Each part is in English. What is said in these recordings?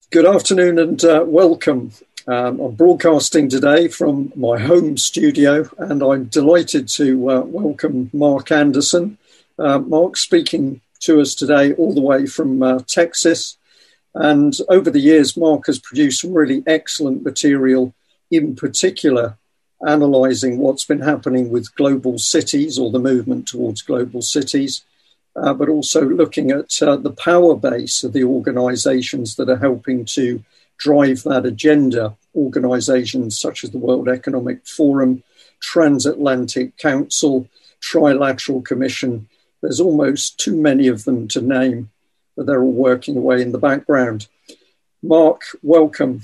Good afternoon and welcome. I'm broadcasting today from my home studio, and I'm delighted to welcome Mark Anderson. Mark speaking to us today all the way from Texas. And over the years, Mark has produced some really excellent material, in particular, analysing what's been happening with global cities or the movement towards global cities. But also looking at the power base of the organisations that are helping to drive that agenda. Organisations such as the World Economic Forum, Transatlantic Council, Trilateral Commission. There's almost too many of them to name, but they're all working away in the background. Mark, welcome.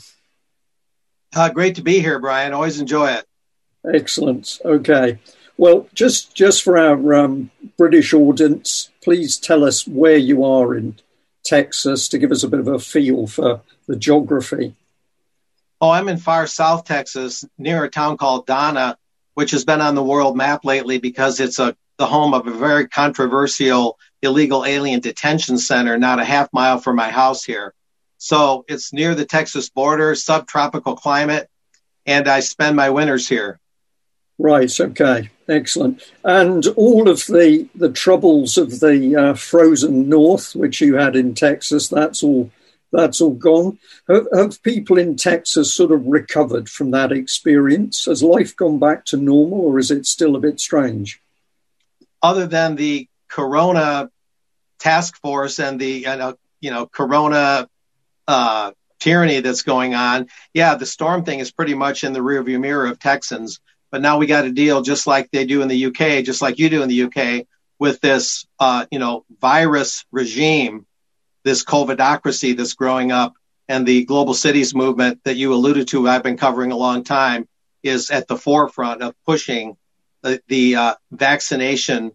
Great to be here, Brian. Always enjoy it. Excellent. Okay. Well, just for our British audience, please tell us where you are in Texas to give us a bit of a feel for the geography. Oh, I'm in far south Texas, near a town called Donna, which has been on the world map lately because it's the home of a very controversial illegal alien detention center, not a half mile from my house here. So it's near the Texas border, subtropical climate, and I spend my winters here. Right, okay, excellent. And all of the troubles of the frozen north, which you had in Texas, that's all gone. Have people in Texas sort of recovered from that experience? Has life gone back to normal, or is it still a bit strange? Other than the Corona task force and the Corona tyranny that's going on, yeah, the storm thing is pretty much in the rearview mirror of Texans. But now we got to deal just like they do in the UK, just like you do in the UK, with this, virus regime, this COVIDocracy that's growing up, and the global cities movement that you alluded to, I've been covering a long time, is at the forefront of pushing the vaccination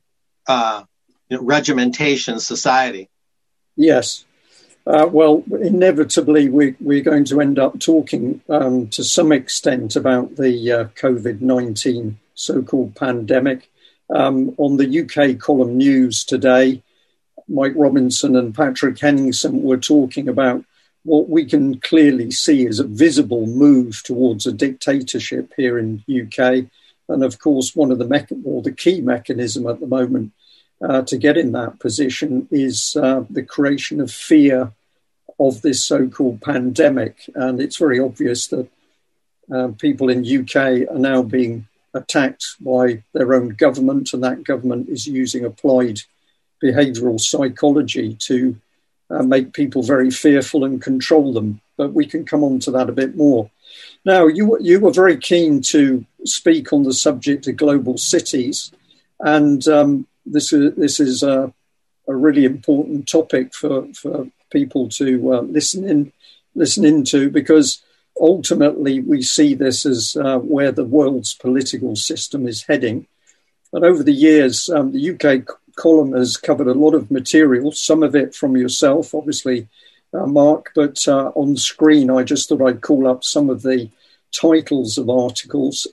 regimentation society. Yes. Well, inevitably, we're going to end up talking to some extent about the COVID-19 so-called pandemic. On the UK column news today, Mike Robinson and Patrick Henningsen were talking about what we can clearly see as a visible move towards a dictatorship here in the UK. And of course, one of the key mechanism at the moment to get in that position is the creation of fear of this so-called pandemic. And it's very obvious that people in UK are now being attacked by their own government, and that government is using applied behavioural psychology to make people very fearful and control them. But we can come on to that a bit more. Now, you were very keen to speak on the subject of global cities, and this is a really important topic for people to listen into, because ultimately we see this as where the world's political system is heading. And over the years, the UK column has covered a lot of material, some of it from yourself, obviously, Mark, but on screen I just thought I'd call up some of the titles of articles.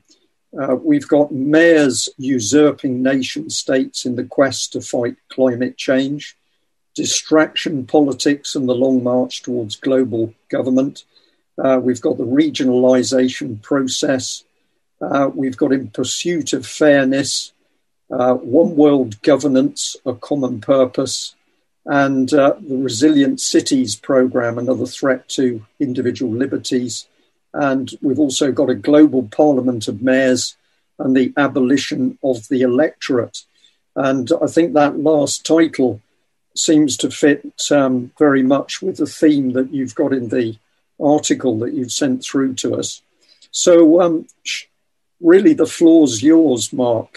We've got mayors usurping nation states in the quest to fight climate change, distraction politics and the long march towards global government. We've got the regionalisation process. We've got in pursuit of fairness, one world governance, a common purpose, and the Resilient Cities programme, another threat to individual liberties. And we've also got a global parliament of mayors and the abolition of the electorate. And I think that last title seems to fit very much with the theme that you've got in the article that you've sent through to us. So really the floor's yours, Mark.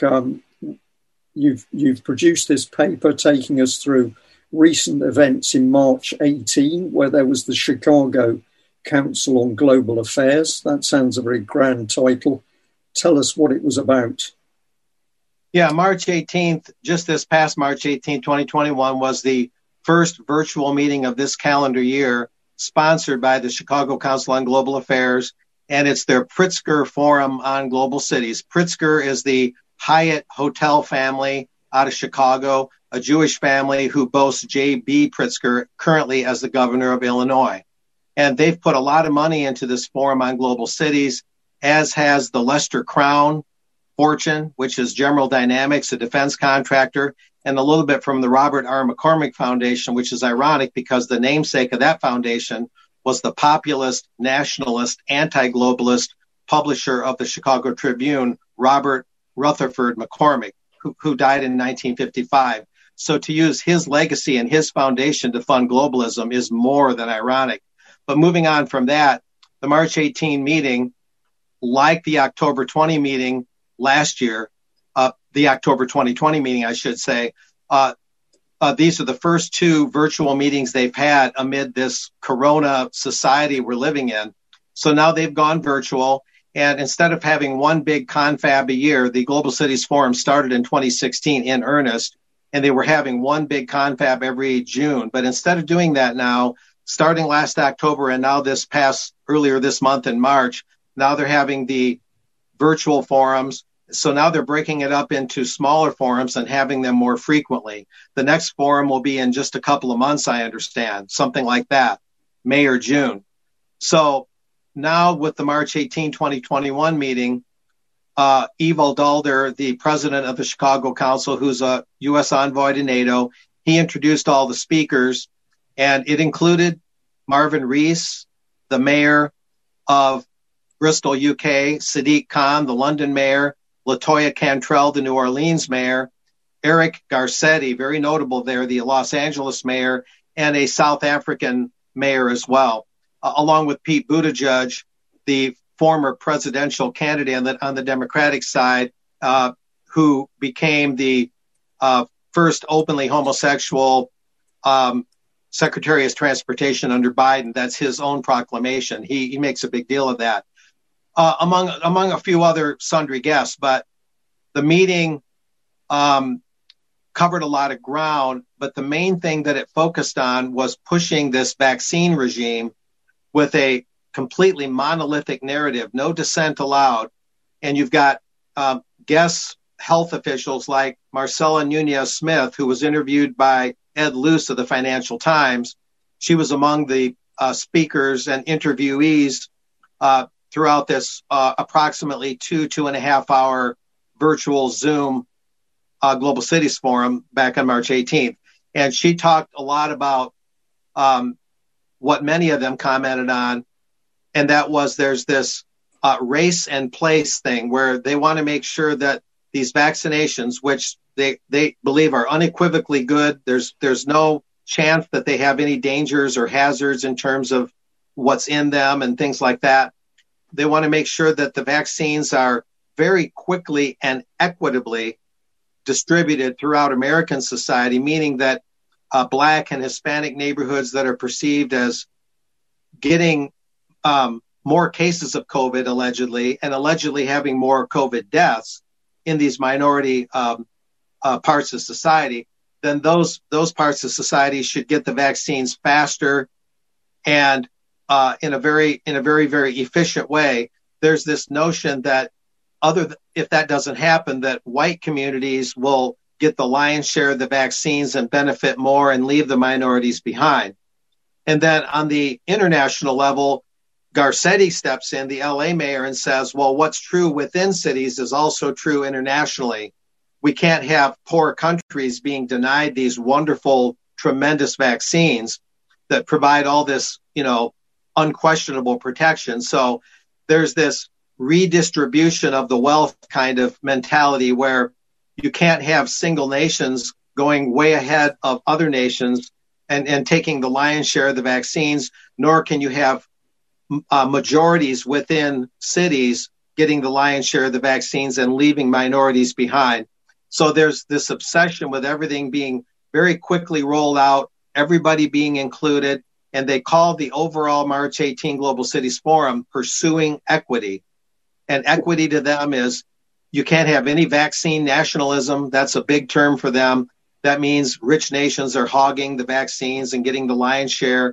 You've produced this paper taking us through recent events in March 18, where there was the Chicago Council on Global Affairs. That sounds a very grand title. Tell us what it was about. Yeah, March 18th, just this past March 18th, 2021, was the first virtual meeting of this calendar year, sponsored by the Chicago Council on Global Affairs, and it's their Pritzker Forum on Global Cities. Pritzker is the Hyatt hotel family out of Chicago, a Jewish family who boasts J.B. Pritzker currently as the governor of Illinois. And they've put a lot of money into this forum on global cities, as has the Lester Crown fortune, which is General Dynamics, a defense contractor, and a little bit from the Robert R. McCormick Foundation, which is ironic because the namesake of that foundation was the populist, nationalist, anti-globalist publisher of the Chicago Tribune, Robert Rutherford McCormick, who died in 1955. So to use his legacy and his foundation to fund globalism is more than ironic. But moving on from that, the March 18 meeting, like the October 20 meeting last year, the October 2020 meeting, I should say, these are the first two virtual meetings they've had amid this Corona society we're living in. So now they've gone virtual. And instead of having one big confab a year, the Global Cities Forum started in 2016 in earnest, and they were having one big confab every June. But instead of doing that now, starting last October and now earlier this month in March, now they're having the virtual forums. So now they're breaking it up into smaller forums and having them more frequently. The next forum will be in just a couple of months, I understand, something like that, May or June. So now with the March 18, 2021 meeting, Evil Dulder, the president of the Chicago Council, who's a U.S. envoy to NATO, he introduced all the speakers, and it included Marvin Rees, the mayor of Bristol, UK, Sadiq Khan, the London mayor, LaToya Cantrell, the New Orleans mayor, Eric Garcetti, very notable there, the Los Angeles mayor, and a South African mayor as well, along with Pete Buttigieg, the former presidential candidate on the Democratic side, who became the first openly homosexual Secretary of Transportation under Biden. That's his own proclamation. He makes a big deal of that. Among a few other sundry guests, but the meeting covered a lot of ground, but the main thing that it focused on was pushing this vaccine regime with a completely monolithic narrative, no dissent allowed. And you've got guest health officials like Marcela Nunez-Smith, who was interviewed by Ed Luce of the Financial Times. She was among the speakers and interviewees throughout this approximately 2.5 hour virtual Zoom Global Cities Forum back on March 18th. And she talked a lot about what many of them commented on, and that was there's this race and place thing where they want to make sure that these vaccinations, which they believe are unequivocally good, there's no chance that they have any dangers or hazards in terms of what's in them and things like that. They want to make sure that the vaccines are very quickly and equitably distributed throughout American society, meaning that Black and Hispanic neighborhoods that are perceived as getting more cases of COVID allegedly, and allegedly having more COVID deaths in these minority parts of society, then those parts of society should get the vaccines faster and in a very, very efficient way. There's this notion that if that doesn't happen, that white communities will get the lion's share of the vaccines and benefit more and leave the minorities behind. And then on the international level, Garcetti steps in, the LA mayor, and says, well, what's true within cities is also true internationally. We can't have poor countries being denied these wonderful, tremendous vaccines that provide all this, unquestionable protection. So there's this redistribution of the wealth kind of mentality where you can't have single nations going way ahead of other nations and taking the lion's share of the vaccines, nor can you have majorities within cities getting the lion's share of the vaccines and leaving minorities behind. So there's this obsession with everything being very quickly rolled out, everybody being included, and they call the overall March 18 Global Cities Forum Pursuing Equity. And equity to them is you can't have any vaccine nationalism. That's a big term for them. That means rich nations are hogging the vaccines and getting the lion's share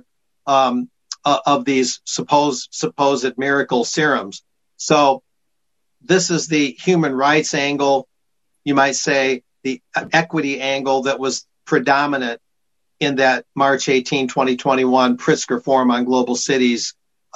of these supposed miracle serums. So this is the human rights angle, you might say, the equity angle that was predominant in that March 18, 2021 Pritzker Forum on Global Cities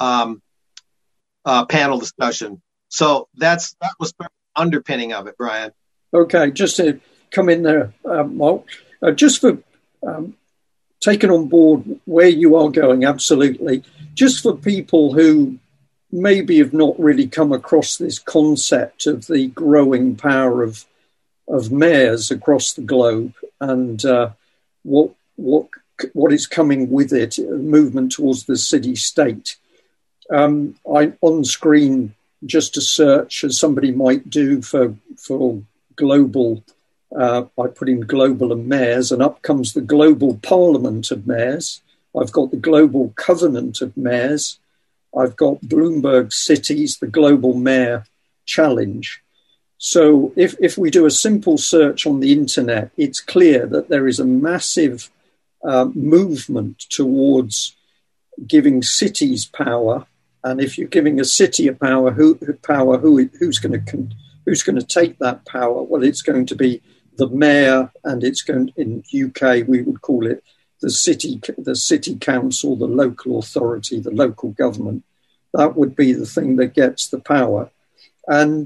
panel discussion. So that was the underpinning of it, Brian. Okay, just to come in there, Mark, just for taking on board where you are going, absolutely. Just for people who maybe have not really come across this concept of the growing power of mayors across the globe and what is coming with it, a movement towards the city-state. I on screen just a search as somebody might do for global. I put in global and mayors, and up comes the Global Parliament of Mayors. I've got the Global Covenant of Mayors. I've got Bloomberg Cities, the Global Mayor Challenge. So if we do a simple search on the internet, it's clear that there is a massive movement towards giving cities power. And if you're giving a city a power, who's going to take that power? Well, it's going to be the mayor, and it's going, in UK we would call it the city council, the local authority, the local government. That would be the thing that gets the power. And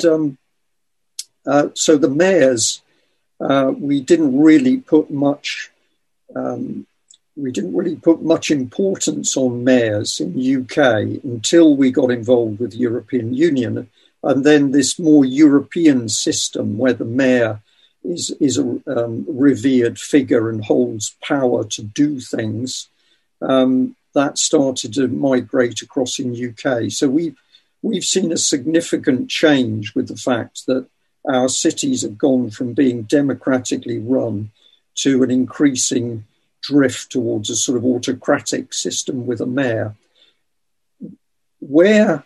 so the mayors, we didn't really put much importance on mayors in UK until we got involved with the European Union, and then this more European system where the mayor is a revered figure and holds power to do things. That started to migrate across in UK. So we've seen a significant change with the fact that our cities have gone from being democratically run to an increasing drift towards a sort of autocratic system with a mayor. Where,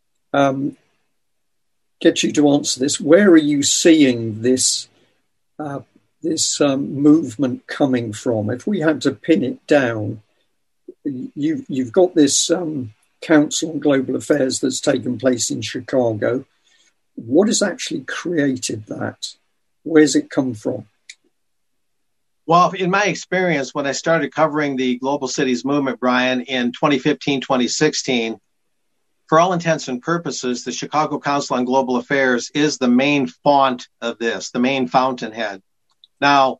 get you to answer this, where are you seeing this movement coming from? If we had to pin it down, you've got this Council on Global Affairs that's taken place in Chicago. What has actually created that? Where's it come from? Well, in my experience, when I started covering the Global Cities movement, Brian, in 2015, 2016, for all intents and purposes, the Chicago Council on Global Affairs is the main font of this, the main fountainhead. Now,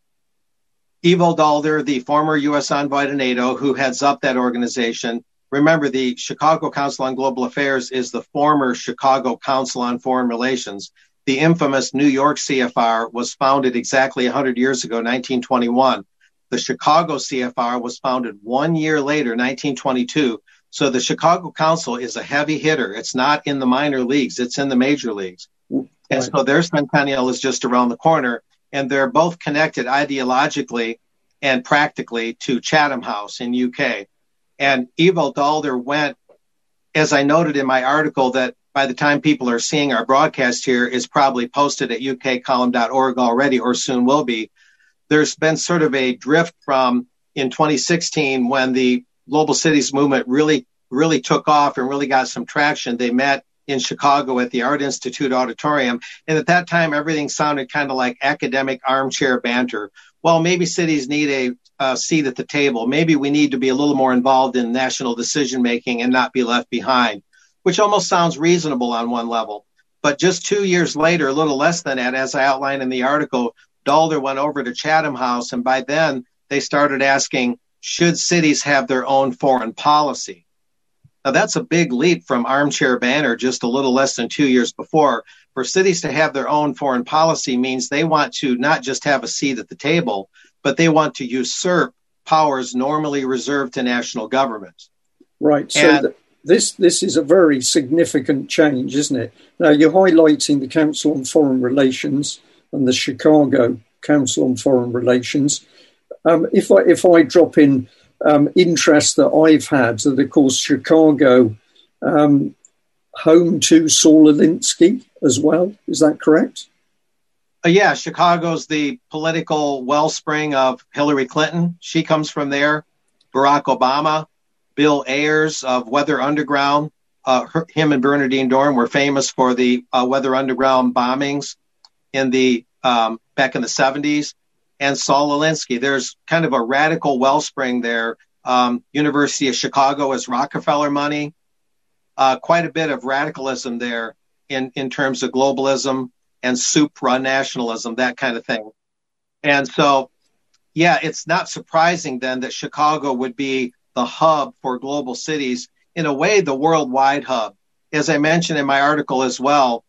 Ivo Daalder, the former U.S. envoy to NATO, who heads up that organization, remember the Chicago Council on Global Affairs is the former Chicago Council on Foreign Relations. The infamous New York CFR was founded exactly 100 years ago, 1921. The Chicago CFR was founded 1 year later, 1922. So the Chicago Council is a heavy hitter. It's not in the minor leagues. It's in the major leagues. And so their centennial is just around the corner. And they're both connected ideologically and practically to Chatham House in UK. And Ivo Daalder went, as I noted in my article, that by the time people are seeing our broadcast here is probably posted at ukcolumn.org already or soon will be. There's been sort of a drift from in 2016 when the Global Cities movement really took off and really got some traction. They met in Chicago at the Art Institute Auditorium. And at that time, everything sounded kind of like academic armchair banter. Well, maybe cities need a seat at the table. Maybe we need to be a little more involved in national decision making and not be left behind, which almost sounds reasonable on one level. But just 2 years later, a little less than that, as I outlined in the article, Daalder went over to Chatham House. And by then, they started asking, should cities have their own foreign policy? Now, that's a big leap from armchair banter just a little less than 2 years before. For cities to have their own foreign policy means they want to not just have a seat at the table, but they want to usurp powers normally reserved to national governments. Right. So this is a very significant change, isn't it? Now, you're highlighting the Council on Foreign Relations and the Chicago Council on Foreign Relations. If I drop in interest that I've had, that of course Chicago, home to Saul Alinsky as well, is that correct? Yeah, Chicago's the political wellspring of Hillary Clinton. She comes from there. Barack Obama, Bill Ayers of Weather Underground, him and Bernardine Dohrn were famous for the Weather Underground bombings in the back in the 70s. and Saul Alinsky. There's kind of a radical wellspring there. University of Chicago is Rockefeller money. Quite a bit of radicalism there in terms of globalism and supra nationalism, that kind of thing. And so, yeah, it's not surprising then that Chicago would be the hub for global cities, in a way, the worldwide hub. As I mentioned in my article as well,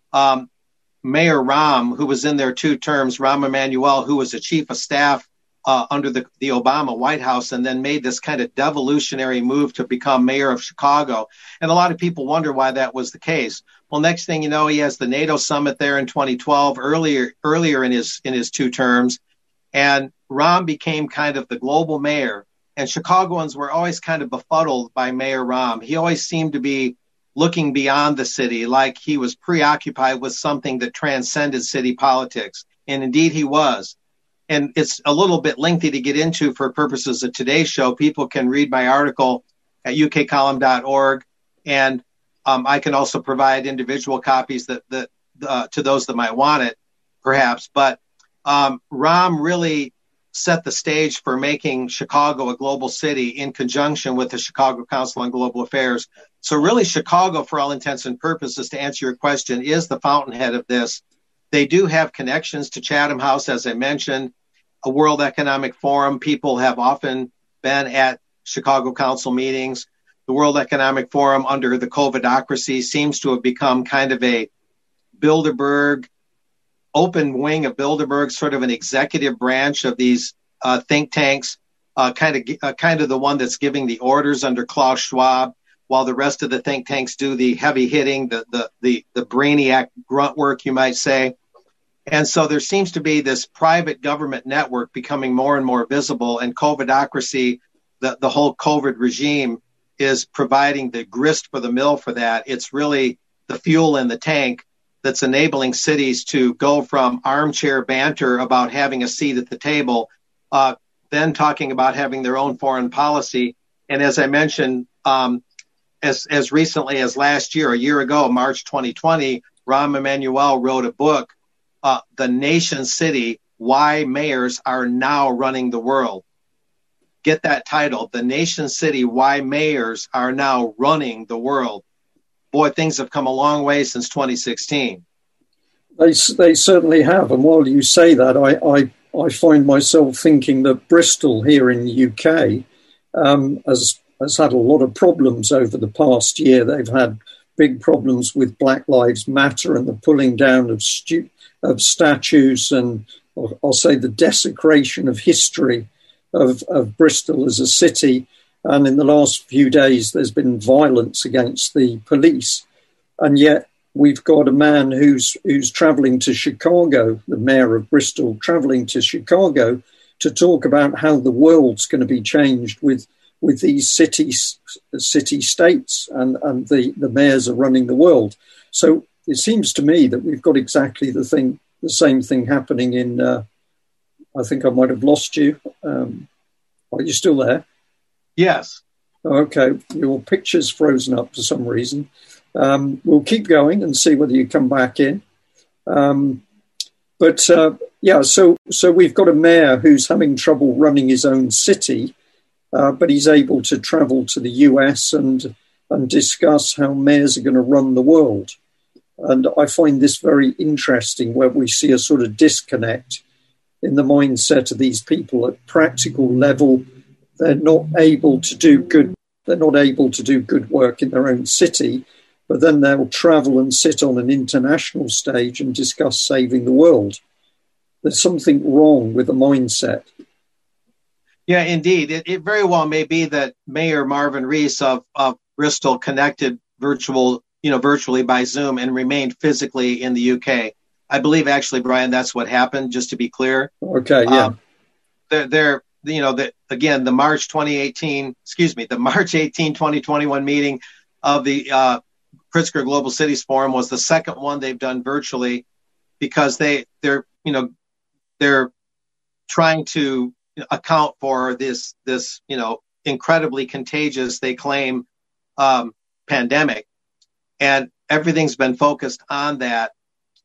Mayor Rahm, who was in there 2 terms, Rahm Emanuel, who was a chief of staff under the Obama White House, and then made this kind of devolutionary move to become mayor of Chicago. And a lot of people wonder why that was the case. Well, next thing you know, he has the NATO summit there in 2012, earlier in his 2 terms, and Rahm became kind of the global mayor. And Chicagoans were always kind of befuddled by Mayor Rahm. He always seemed to be looking beyond the city, like he was preoccupied with something that transcended city politics. And indeed he was. And it's a little bit lengthy to get into for purposes of today's show. People can read my article at ukcolumn.org. And I can also provide individual copies that to those that might want it, perhaps. But Rahm really set the stage for making Chicago a global city in conjunction with the Chicago Council on Global Affairs. So really, Chicago, for all intents and purposes, to answer your question, is the fountainhead of this. They do have connections to Chatham House, as I mentioned, a World Economic Forum. People have often been at Chicago Council meetings. The World Economic Forum, under the COVIDocracy, seems to have become kind of a Bilderberg, open wing of Bilderberg, sort of an executive branch of these think tanks, kind of the one that's giving the orders under Klaus Schwab, while the rest of the think tanks do the heavy hitting, the brainiac grunt work, you might say. And so there seems to be this private government network becoming more and more visible, and COVIDocracy, the whole COVID regime, is providing the grist for the mill for that. It's really the fuel in the tank that's enabling cities to go from armchair banter about having a seat at the table, then talking about having their own foreign policy. And as I mentioned, as recently as last year, a year ago, March 2020, Rahm Emanuel wrote a book, The Nation City, Why Mayors Are Now Running the World. Get that title, The Nation City, Why Mayors Are Now Running the World. Boy, things have come a long way since 2016. They certainly have. And while you say that, I find myself thinking that Bristol here in the UK has had a lot of problems over the past year. They've had big problems with Black Lives Matter and the pulling down of statues and, I'll say, the desecration of history of Bristol as a city. And in the last few days, there's been violence against the police. And yet we've got a man who's travelling to Chicago, the mayor of Bristol, travelling to Chicago to talk about how the world's going to be changed with these city-states and the mayors are running the world. So it seems to me that we've got exactly the same thing happening in, I think I might have lost you. Are you still there? Yes. Okay, your picture's frozen up for some reason. We'll keep going and see whether you come back in. So we've got a mayor who's having trouble running his own city, but he's able to travel to the US and discuss how mayors are going to run the world. And I find this very interesting, where we see a sort of disconnect in the mindset of these people at practical level. They're not able to do good. They're not able to do good work in their own city, but then they'll travel and sit on an international stage and discuss saving the world. There's something wrong with the mindset. Yeah, indeed. It very well may be that Mayor Marvin Rees of Bristol connected virtually by Zoom and remained physically in the UK. I believe, actually, Brian, that's what happened. Just to be clear. Okay. Yeah. The March 18, 2021 meeting of the Pritzker Global Cities Forum was the second one they've done virtually, because they're trying to account for this incredibly contagious, they claim, pandemic, and everything's been focused on that.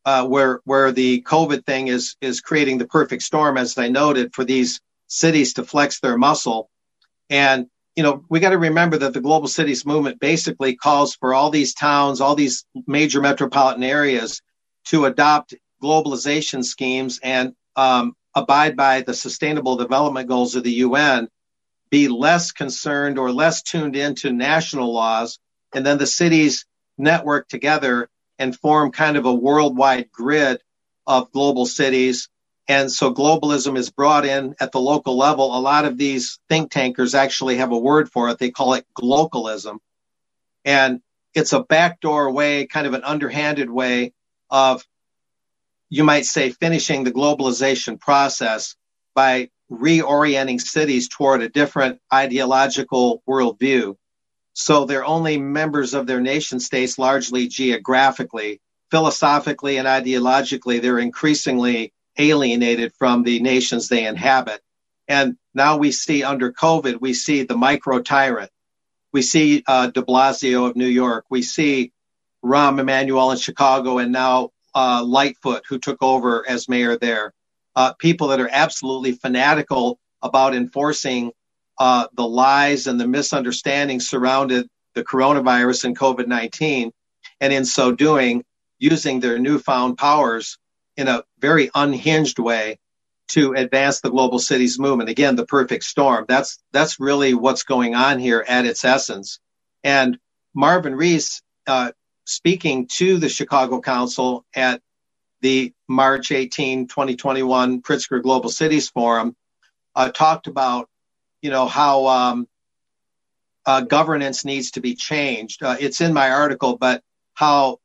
where the COVID thing is creating the perfect storm, as I noted, for these cities to flex their muscle. And, we got to remember that the Global Cities movement basically calls for all these towns, all these major metropolitan areas to adopt globalization schemes and abide by the Sustainable Development Goals of the UN, be less concerned or less tuned into national laws, and then the cities network together and form kind of a worldwide grid of global cities. And so globalism is brought in at the local level. A lot of these think tankers actually have a word for it. They call it glocalism. And it's a backdoor way, kind of an underhanded way of, you might say, finishing the globalization process by reorienting cities toward a different ideological worldview. So they're only members of their nation states largely geographically. Philosophically and ideologically, they're increasingly alienated from the nations they inhabit. And now we see under COVID, we see the micro tyrant. We see de Blasio of New York. We see Rahm Emanuel in Chicago, and now Lightfoot, who took over as mayor there. People that are absolutely fanatical about enforcing the lies and the misunderstandings surrounded the coronavirus and COVID-19, and in so doing, using their newfound powers in a very unhinged way to advance the global cities movement. Again, the perfect storm. That's really what's going on here at its essence. And Marvin Rees, speaking to the Chicago Council at the March 18, 2021 Pritzker Global Cities Forum, talked about, how governance needs to be changed. It's in my article, but how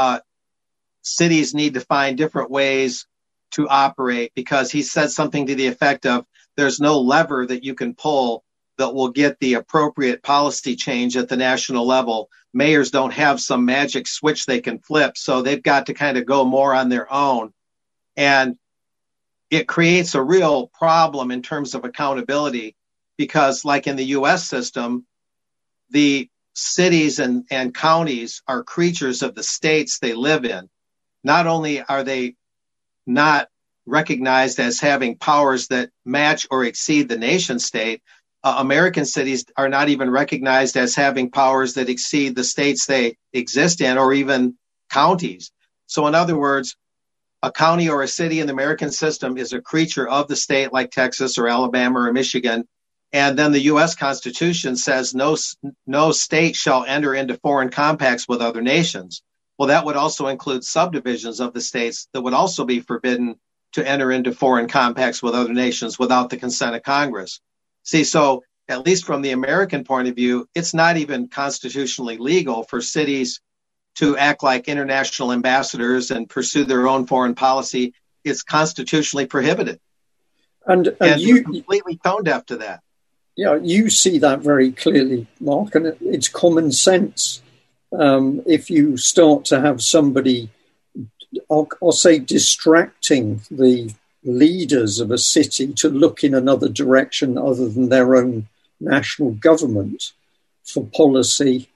cities need to find different ways to operate, because he said something to the effect of, there's no lever that you can pull that will get the appropriate policy change at the national level. Mayors don't have some magic switch they can flip, so they've got to kind of go more on their own. And it creates a real problem in terms of accountability, because like in the U.S. system, the cities and counties are creatures of the states they live in. Not only are they not recognized as having powers that match or exceed the nation state, American cities are not even recognized as having powers that exceed the states they exist in, or even counties. So in other words, a county or a city in the American system is a creature of the state, like Texas or Alabama or Michigan. And then the U.S. Constitution says no state shall enter into foreign compacts with other nations. Well, that would also include subdivisions of the states that would also be forbidden to enter into foreign compacts with other nations without the consent of Congress. See, so at least from the American point of view, it's not even constitutionally legal for cities to act like international ambassadors and pursue their own foreign policy. It's constitutionally prohibited. And you're completely tone deaf to that. Yeah, you see that very clearly, Mark, and it's common sense. If you start to have somebody, I'll say, distracting the leaders of a city to look in another direction other than their own national government for policy,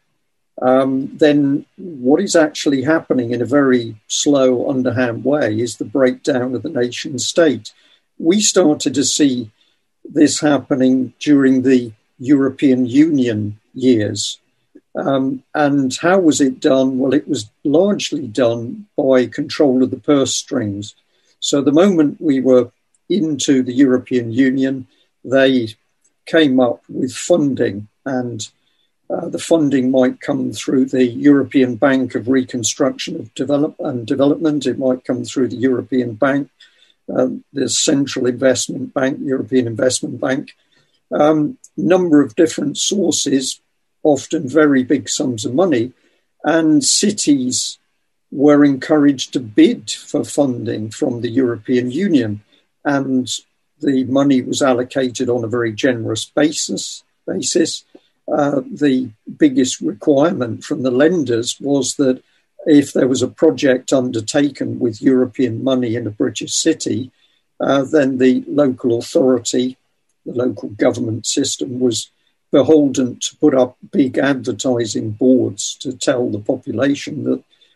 then what is actually happening in a very slow, underhand way is the breakdown of the nation state. We started to see this happening during the European Union years. And how was it done? Well, it was largely done by control of the purse strings. So the moment we were into the European Union, they came up with funding, and the funding might come through the European Bank of Reconstruction and Development. It might come through the European Bank, the Central Investment Bank, European Investment Bank, number of different sources, often very big sums of money, and cities were encouraged to bid for funding from the European Union, and the money was allocated on a very generous basis. The biggest requirement from the lenders was that if there was a project undertaken with European money in a British city, then the local authority, the local government system, was beholden to put up big advertising boards to tell the population that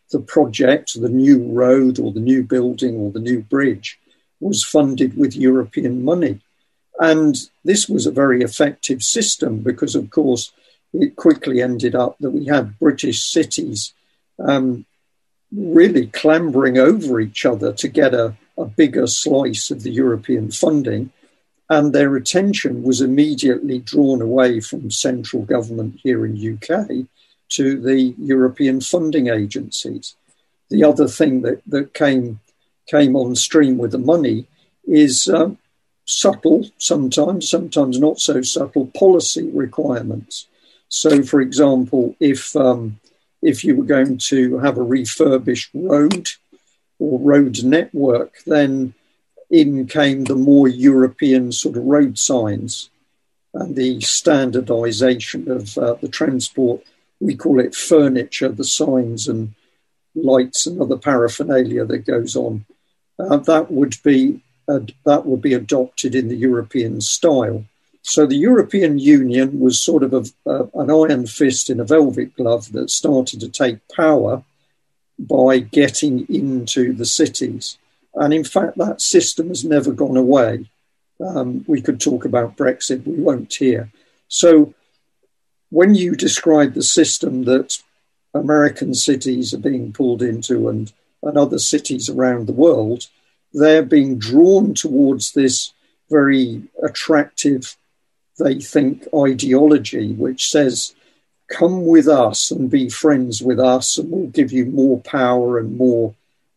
the project, the new road or the new building or the new bridge was funded with European money. And this was a very effective system because, of course, it quickly ended up that we had British cities really clambering over each other to get a bigger slice of the European funding. And their attention was immediately drawn away from central government here in UK to the European funding agencies. The other thing that came on stream with the money is subtle, sometimes not so subtle, policy requirements. So, for example, if you were going to have a refurbished road or road network, then in came the more European sort of road signs and the standardization of the transport. We call it furniture, the signs and lights and other paraphernalia that goes on. That would be adopted in the European style. So the European Union was sort of an iron fist in a velvet glove that started to take power by getting into the cities. And in fact, that system has never gone away. We could talk about Brexit, we won't here. So when you describe the system that American cities are being pulled into and other cities around the world, they're being drawn towards this very attractive, they think, ideology, which says, come with us and be friends with us and we'll give you more power and more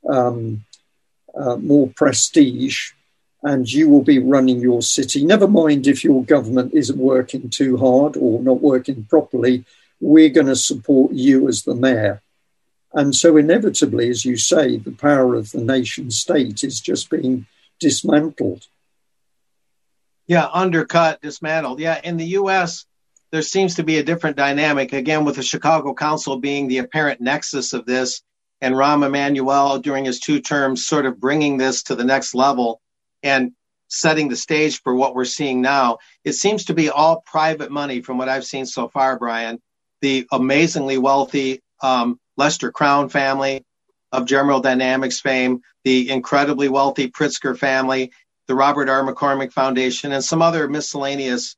prestige, and you will be running your city. Never mind if your government isn't working too hard or not working properly, we're going to support you as the mayor. And so inevitably, as you say, the power of the nation state is just being dismantled. Yeah, undercut, dismantled. Yeah, in the U.S., there seems to be a different dynamic, again, with the Chicago Council being the apparent nexus of this, and Rahm Emanuel, during his 2 terms, sort of bringing this to the next level and setting the stage for what we're seeing now. It seems to be all private money from what I've seen so far, Brian. The amazingly wealthy Lester Crown family of General Dynamics fame, the incredibly wealthy Pritzker family, the Robert R. McCormick Foundation, and some other miscellaneous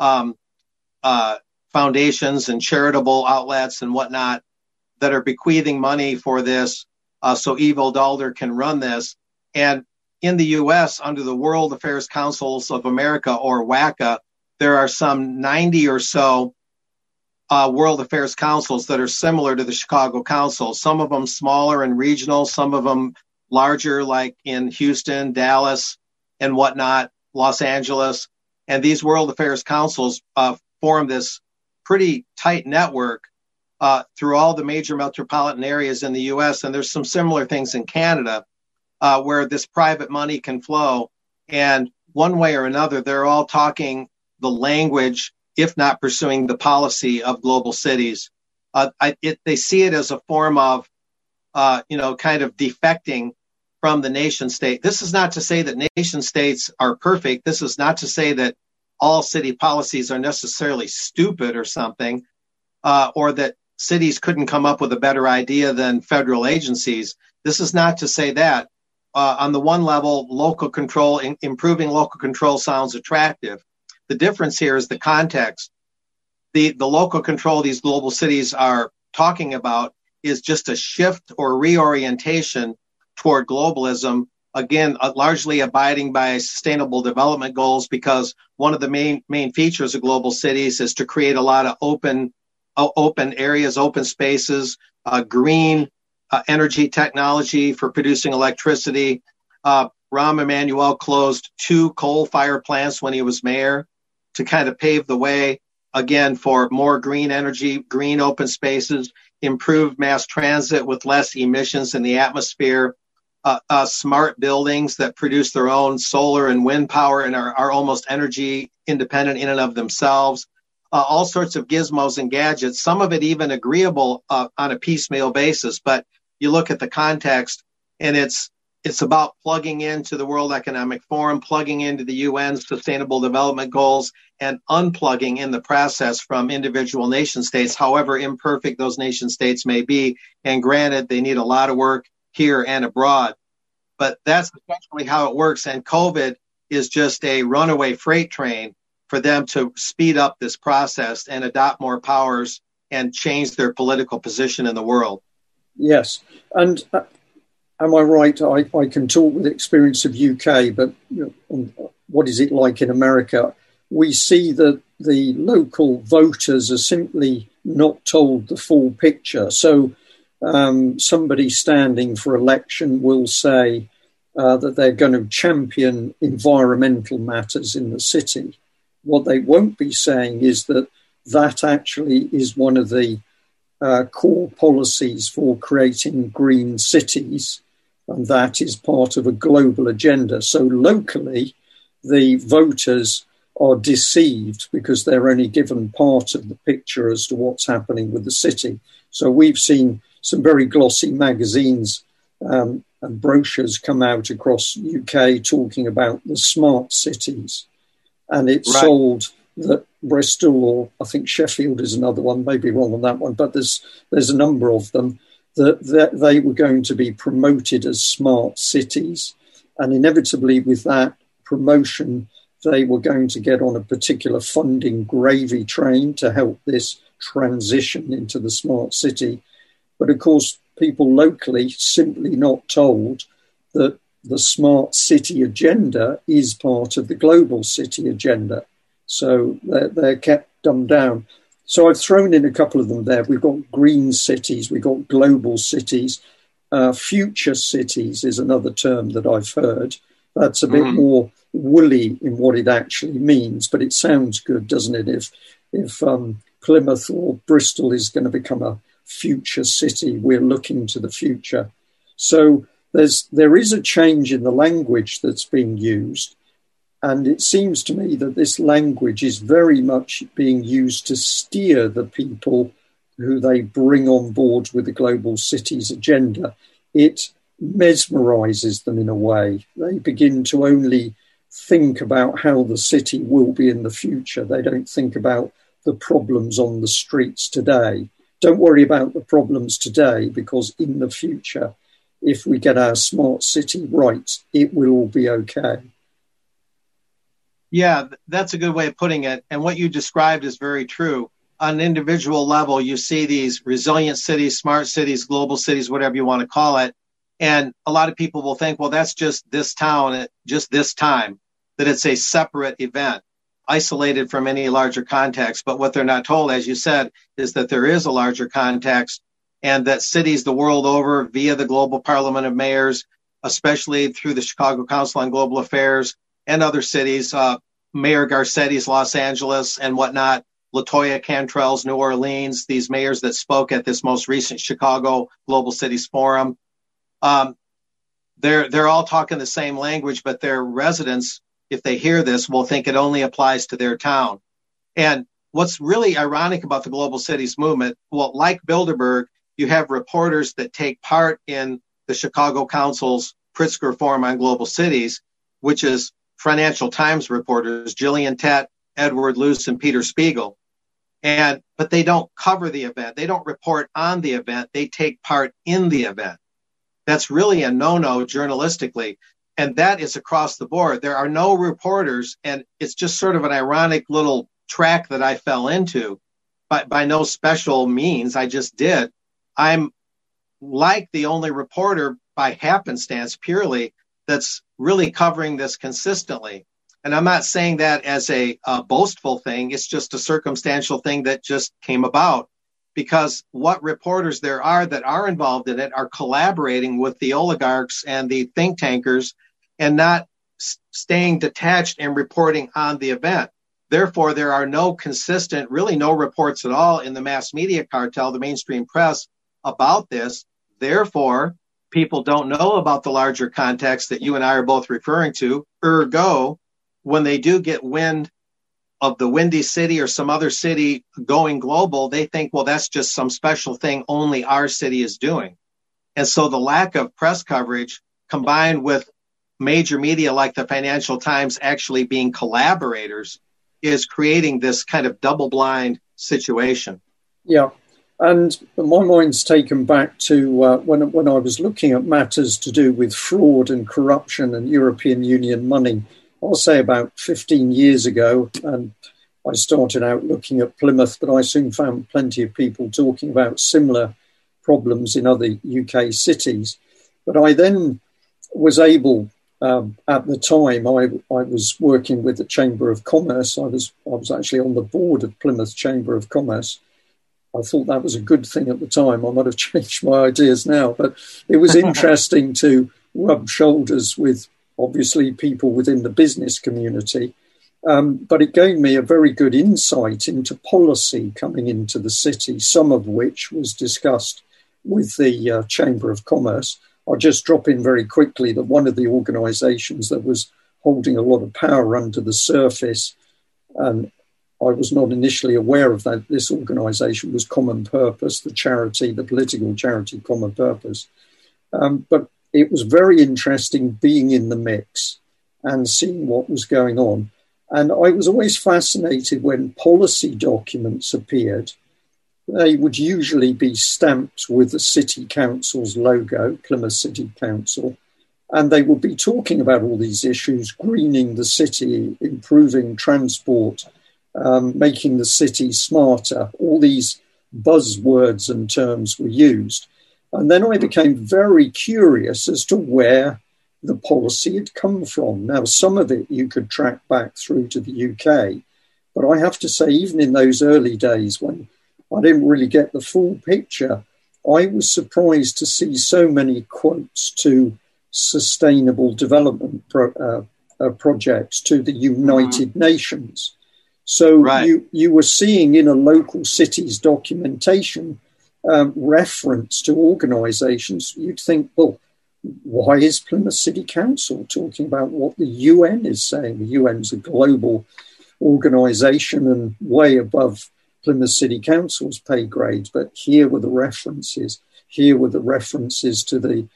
foundations and charitable outlets and whatnot that are bequeathing money for this so Evil Dalder can run this. And in the U.S., under the World Affairs Councils of America, or WACA, there are some 90 or so World Affairs Councils that are similar to the Chicago Council, some of them smaller and regional, some of them larger, like in Houston, Dallas, and whatnot, Los Angeles. And these World Affairs Councils form this pretty tight network through all the major metropolitan areas in the U.S. And there's some similar things in Canada where this private money can flow. And one way or another, they're all talking the language, if not pursuing the policy of global cities. They see it as a form of, kind of defecting from the nation state. This is not to say that nation states are perfect. This is not to say that all city policies are necessarily stupid or something, or that cities couldn't come up with a better idea than federal agencies. This is not to say that. On the one level, local control, improving local control sounds attractive. The difference here is the context. The local control these global cities are talking about is just a shift or reorientation toward globalism, again, largely abiding by sustainable development goals, because one of the main features of global cities is to create a lot of open areas, open spaces, green energy technology for producing electricity. Rahm Emanuel closed 2 coal-fired plants when he was mayor to kind of pave the way, again, for more green energy, green open spaces, improved mass transit with less emissions in the atmosphere, smart buildings that produce their own solar and wind power and are almost energy independent in and of themselves, all sorts of gizmos and gadgets, some of it even agreeable on a piecemeal basis. But you look at the context and it's It's about plugging into the World Economic Forum, plugging into the UN's Sustainable Development Goals, and unplugging in the process from individual nation states, however imperfect those nation states may be. And granted, they need a lot of work here and abroad. But that's essentially how it works. And COVID is just a runaway freight train for them to speed up this process and adopt more powers and change their political position in the world. Yes. And am I right? I can talk with experience of UK, but what is it like in America? We see that the local voters are simply not told the full picture. So somebody standing for election will say that they're going to champion environmental matters in the city. What they won't be saying is that actually is one of the core policies for creating green cities, and that is part of a global agenda. So locally, the voters are deceived because they're only given part of the picture as to what's happening with the city. So we've seen some very glossy magazines and brochures come out across UK talking about the smart cities. And it's right. sold that Bristol, or I think Sheffield is another one, maybe wrong on that one, but there's a number of them, that they were going to be promoted as smart cities. And inevitably with that promotion, they were going to get on a particular funding gravy train to help this transition into the smart city. But of course, people locally simply not told that the smart city agenda is part of the global city agenda. So they're kept dumbed down. So I've thrown in a couple of them there. We've got green cities, we've got global cities. Future cities is another term that I've heard. That's a bit more woolly in what it actually means, but it sounds good, doesn't it? If Plymouth or Bristol is going to become a future city, we're looking to the future. So there is a change in the language that's being used. And it seems to me that this language is very much being used to steer the people who they bring on board with the global cities agenda. It mesmerizes them in a way. They begin to only think about how the city will be in the future. They don't think about the problems on the streets today. Don't worry about the problems today, because in the future, if we get our smart city right, it will all be okay. Yeah, that's a good way of putting it. And what you described is very true. On an individual level, you see these resilient cities, smart cities, global cities, whatever you want to call it. And a lot of people will think, well, that's just this town, just this time, that it's a separate event, isolated from any larger context. But what they're not told, as you said, is that there is a larger context, and that cities the world over, via the Global Parliament of Mayors, especially through the Chicago Council on Global Affairs and other cities, Mayor Garcetti's Los Angeles and whatnot, LaToya Cantrell's New Orleans, these mayors that spoke at this most recent Chicago Global Cities Forum, they're all talking the same language, but their residents, if they hear this, will think it only applies to their town. And what's really ironic about the Global Cities movement, well, like Bilderberg, you have reporters that take part in the Chicago Council's Pritzker Forum on Global Cities, which is Financial Times reporters, Gillian Tett, Edward Luce, and Peter Spiegel. But they don't cover the event. They don't report on the event. They take part in the event. That's really a no-no journalistically. And that is across the board. There are no reporters, and it's just sort of an ironic little track that I fell into, but by no special means. I just did. I'm like the only reporter by happenstance purely that's really covering this consistently. And I'm not saying that as a boastful thing. It's just a circumstantial thing that just came about, because what reporters there are that are involved in it are collaborating with the oligarchs and the think tankers and not staying detached and reporting on the event. Therefore, there are no consistent, really no reports at all in the mass media cartel, the mainstream press, about this. Therefore, people don't know about the larger context that you and I are both referring to. Ergo, when they do get wind of the Windy City or some other city going global, they think, well, that's just some special thing only our city is doing. And so the lack of press coverage combined with major media like the Financial Times actually being collaborators, is creating this kind of double-blind situation. Yeah, and my mind's taken back to when I was looking at matters to do with fraud and corruption and European Union money, I'll say about 15 years ago, and I started out looking at Plymouth, but I soon found plenty of people talking about similar problems in other UK cities. But I then was able, at the time, I was working with the Chamber of Commerce. I was actually on the board of Plymouth Chamber of Commerce. I thought that was a good thing at the time. I might have changed my ideas now, but it was interesting to rub shoulders with, obviously, people within the business community. But it gave me a very good insight into policy coming into the city, some of which was discussed with the Chamber of Commerce. I'll just drop in very quickly that one of the organisations that was holding a lot of power under the surface, and I was not initially aware of that, this organisation was Common Purpose, the political charity Common Purpose. But it was very interesting being in the mix and seeing what was going on. And I was always fascinated when policy documents appeared. They would usually be stamped with the City Council's logo, Plymouth City Council, and they would be talking about all these issues, greening the city, improving transport, making the city smarter. All these buzzwords and terms were used. And then I became very curious as to where the policy had come from. Now, some of it you could track back through to the UK, but I have to say, even in those early days when I didn't really get the full picture, I was surprised to see so many quotes to sustainable development projects, to the United Nations. So right. you were seeing in a local city's documentation reference to organisations. You'd think, well, why is Plymouth City Council talking about what the UN is saying? The UN's a global organisation and way above Plymouth City Council's pay grade. But here were the references. Here were the references to the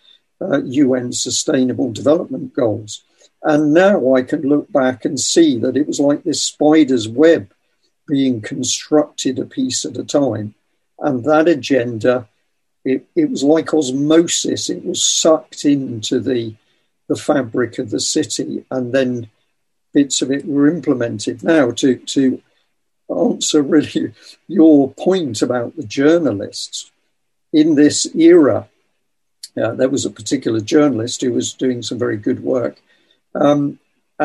UN Sustainable Development Goals. And now I can look back and see that it was like this spider's web being constructed a piece at a time. And that agenda, it was like osmosis. It was sucked into the fabric of the city, and then bits of it were implemented. Now, to answer really your point about the journalists, in this era, there was a particular journalist who was doing some very good work, and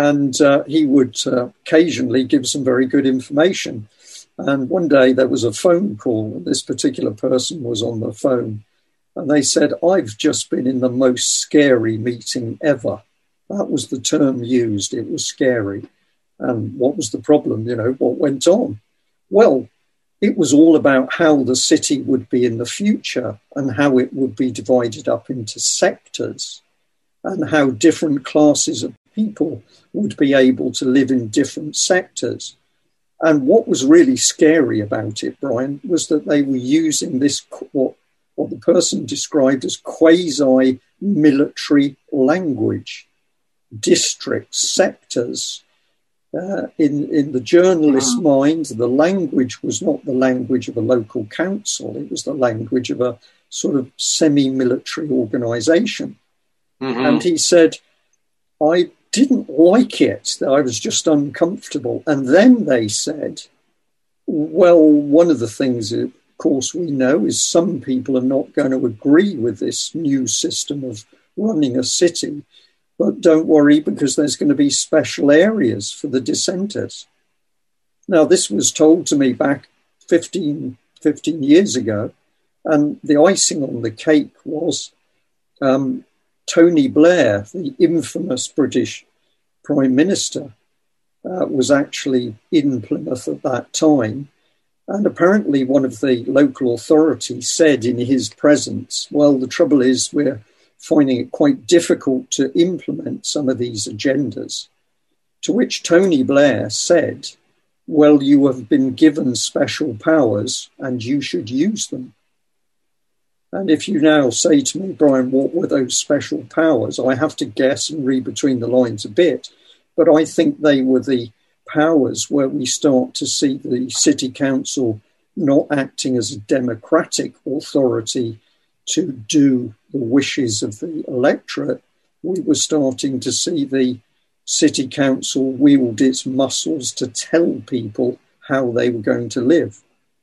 he would occasionally give some very good information. And one day there was a phone call, and this particular person was on the phone, and they said, "I've just been in the most scary meeting ever." That was the term used. It was scary. And what was the problem? What went on? Well, it was all about how the city would be in the future and how it would be divided up into sectors and how different classes of people would be able to live in different sectors. And what was really scary about it, Brian, was that they were using this, what the person described as quasi-military language, districts, sectors. In the journalist's mind, the language was not the language of a local council. It was the language of a sort of semi-military organisation. Mm-hmm. And he said, I didn't like it. I was just uncomfortable. And then they said, well, one of the things, of course, we know is some people are not going to agree with this new system of running a city. But don't worry, because there's going to be special areas for the dissenters. Now, this was told to me back 15 years ago. And the icing on the cake was Tony Blair, the infamous British Prime Minister, was actually in Plymouth at that time. And apparently one of the local authorities said in his presence, well, the trouble is we're finding it quite difficult to implement some of these agendas. To which Tony Blair said, well, you have been given special powers and you should use them. And if you now say to me, Brian, what were those special powers? I have to guess and read between the lines a bit. But I think they were the powers where we start to see the city council not acting as a democratic authority to do the wishes of the electorate. We were starting to see the city council wield its muscles to tell people how they were going to live.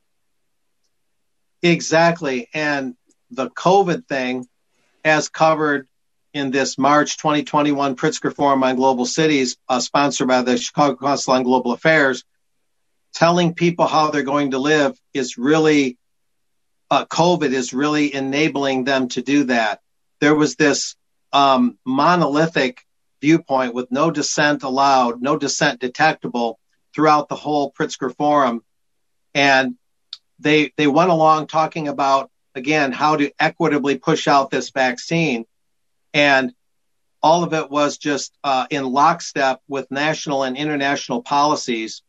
Exactly. And the COVID thing, as covered in this March 2021 Pritzker Forum on Global Cities, sponsored by the Chicago Council on Global Affairs, telling people how they're going to live is really, COVID is really enabling them to do that. There was this monolithic viewpoint with no dissent allowed, no dissent detectable throughout the whole Pritzker Forum. And they went along talking about, again, how to equitably push out this vaccine. And all of it was just in lockstep with national and international policies,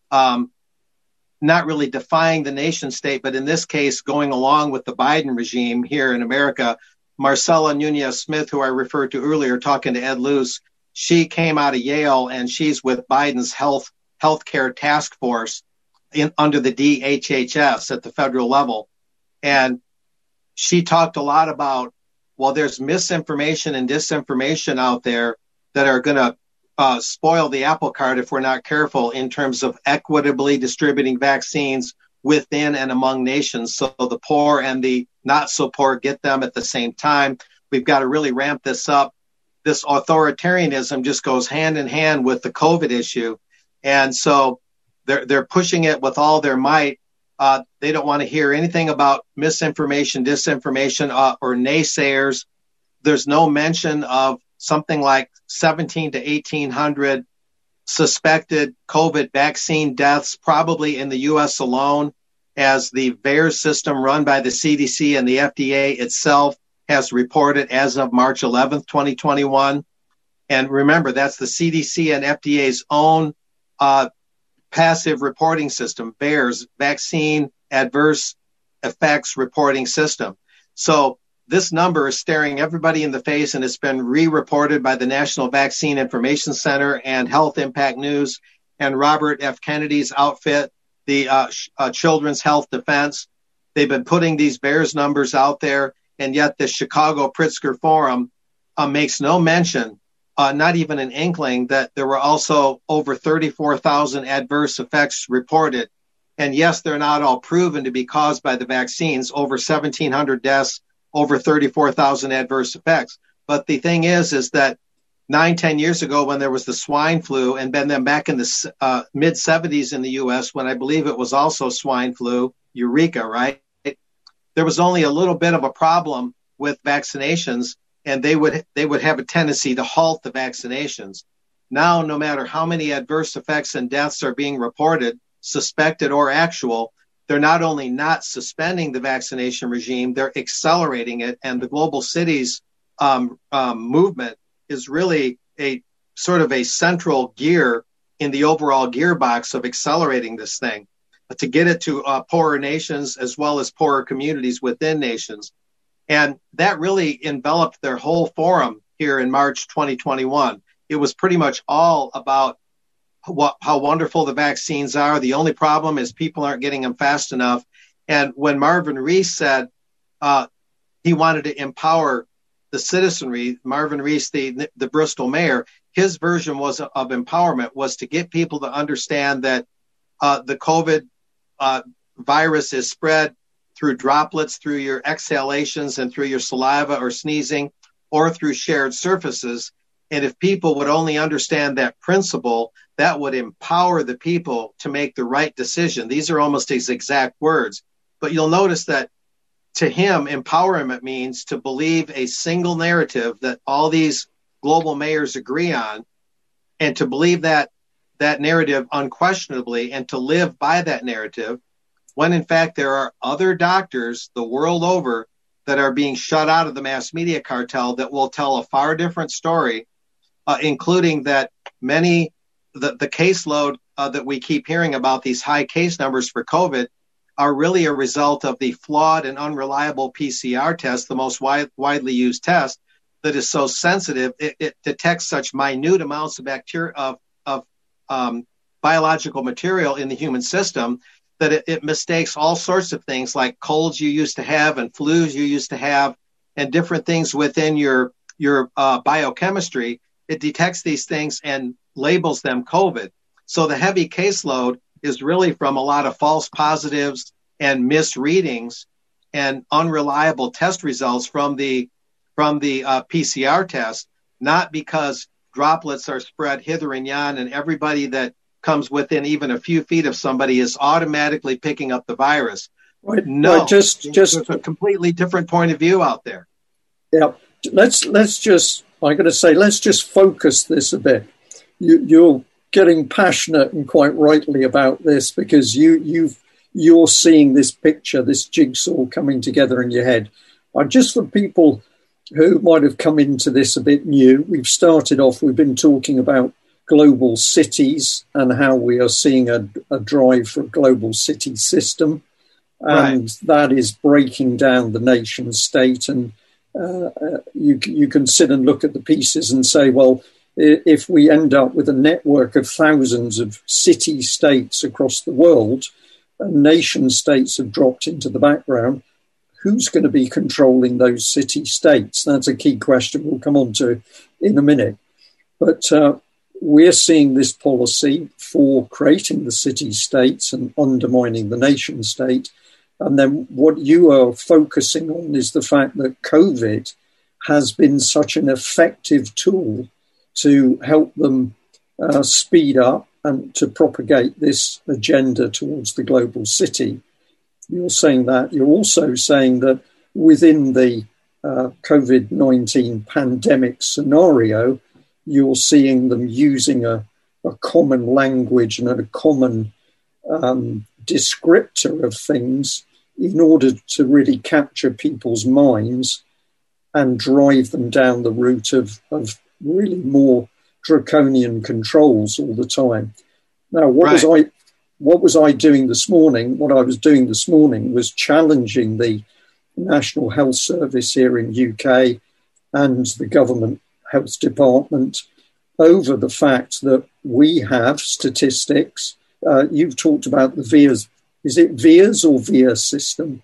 not really defying the nation state, but in this case, going along with the Biden regime here in America. Marcella Nunez-Smith, who I referred to earlier, talking to Ed Luce, she came out of Yale and she's with Biden's healthcare task force under the DHHS at the federal level. And she talked a lot about, well, there's misinformation and disinformation out there that are going to spoil the apple cart if we're not careful in terms of equitably distributing vaccines within and among nations. So the poor and the not so poor get them at the same time. We've got to really ramp this up. This authoritarianism just goes hand in hand with the COVID issue. And so they're pushing it with all their might. They don't want to hear anything about misinformation, disinformation, or naysayers. There's no mention of something like 17 to 1,800 suspected COVID vaccine deaths, probably in the U.S. alone, as the VAERS system run by the CDC and the FDA itself has reported as of March 11th, 2021. And remember, that's the CDC and FDA's own passive reporting system, VAERS, Vaccine Adverse Effects Reporting System. So this number is staring everybody in the face, and it's been re-reported by the National Vaccine Information Center and Health Impact News and Robert F. Kennedy's outfit, the Children's Health Defense. They've been putting these VAERS numbers out there, and yet the Chicago Pritzker Forum makes no mention, not even an inkling, that there were also over 34,000 adverse effects reported. And yes, they're not all proven to be caused by the vaccines, over 1,700 deaths, over 34,000 adverse effects. But the thing is that 9-10 years ago, when there was the swine flu, and then back in the mid-70s in the U.S., when I believe it was also swine flu, Eureka, right? There was only a little bit of a problem with vaccinations, and they would have a tendency to halt the vaccinations. Now, no matter how many adverse effects and deaths are being reported, suspected or actual, they're not only not suspending the vaccination regime, they're accelerating it. And the Global Cities movement is really a sort of a central gear in the overall gearbox of accelerating this thing to get it to poorer nations as well as poorer communities within nations. And that really enveloped their whole forum here in March 2021. It was pretty much all about how wonderful the vaccines are. The only problem is people aren't getting them fast enough. And when Marvin Reese said he wanted to empower the citizenry, Marvin Reese, the Bristol mayor, his version of empowerment was to get people to understand that the COVID virus is spread through droplets, through your exhalations and through your saliva or sneezing, or through shared surfaces. And if people would only understand that principle, that would empower the people to make the right decision. These are almost his exact words. But you'll notice that to him, empowerment means to believe a single narrative that all these global mayors agree on, and to believe that narrative unquestionably and to live by that narrative, when in fact there are other doctors the world over that are being shut out of the mass media cartel that will tell a far different story, including that the caseload that we keep hearing about, these high case numbers for COVID, are really a result of the flawed and unreliable PCR test, the most widely used test that is so sensitive. It detects such minute amounts of bacteria, of biological material in the human system, that it mistakes all sorts of things like colds you used to have and flus you used to have and different things within your biochemistry. It detects these things and labels them COVID. So the heavy caseload is really from a lot of false positives and misreadings and unreliable test results from the PCR test, not because droplets are spread hither and yon and everybody that comes within even a few feet of somebody is automatically picking up the virus. Right. No, right, just there's a completely different point of view out there. Yeah, let's just focus this a bit. You're getting passionate and quite rightly about this because you're seeing this picture, this jigsaw coming together in your head. Just for people who might have come into this a bit new, we've been talking about global cities and how we are seeing a drive for a global city system. And that is breaking down the nation state. And you can sit and look at the pieces and say, well, if we end up with a network of thousands of city states across the world, and nation states have dropped into the background, who's going to be controlling those city states? That's a key question we'll come on to in a minute. But we're seeing this policy for creating the city states and undermining the nation state. And then what you are focusing on is the fact that COVID has been such an effective tool to help them speed up and to propagate this agenda towards the global city. You're saying that. You're also saying that within the COVID-19 pandemic scenario, you're seeing them using a common language and a common descriptor of things in order to really capture people's minds and drive them down the route of really more draconian controls all the time. Now, what was I doing this morning? What I was doing this morning was challenging the National Health Service here in UK and the government health department over the fact that we have statistics. You've talked about the VIIRS. Is it VIIRS or VIIRS system?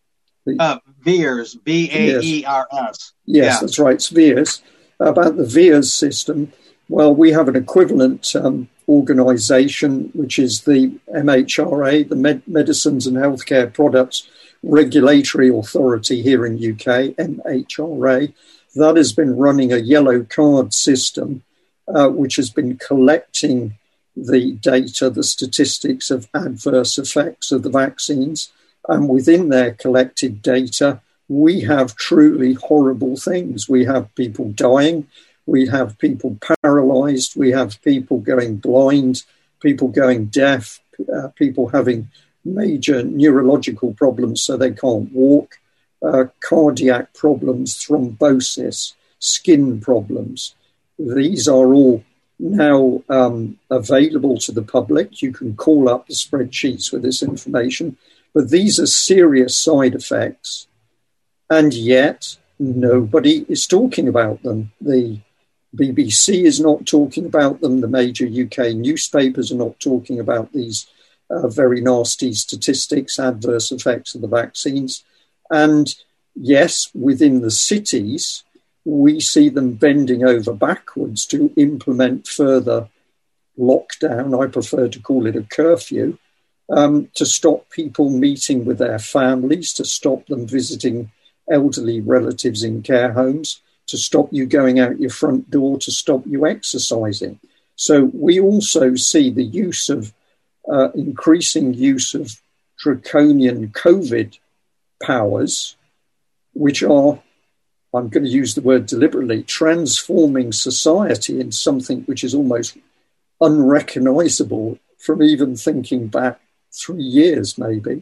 VIIRS, VAERS. Yes, that's right. It's VIIRS. About the VIIRS system, well, we have an equivalent organisation, which is the MHRA, the Medicines and Healthcare Products Regulatory Authority here in UK, MHRA. That has been running a yellow card system, which has been collecting the data, the statistics of adverse effects of the vaccines. And within their collected data, we have truly horrible things. We have people dying. We have people paralyzed. We have people going blind, people going deaf, people having major neurological problems so they can't walk, cardiac problems, thrombosis, skin problems. These are all now available to the public. You can call up the spreadsheets with this information, but these are serious side effects, and yet nobody is talking about them. The BBC is not talking about them. The major UK newspapers are not talking about these very nasty statistics, adverse effects of the vaccines. And yes, within the cities, we see them bending over backwards to implement further lockdown. I prefer to call it a curfew, to stop people meeting with their families, to stop them visiting elderly relatives in care homes, to stop you going out your front door, to stop you exercising. So we also see the use of increasing use of draconian COVID powers, which are, I'm going to use the word deliberately, transforming society in something which is almost unrecognizable from even thinking back 3 years, maybe.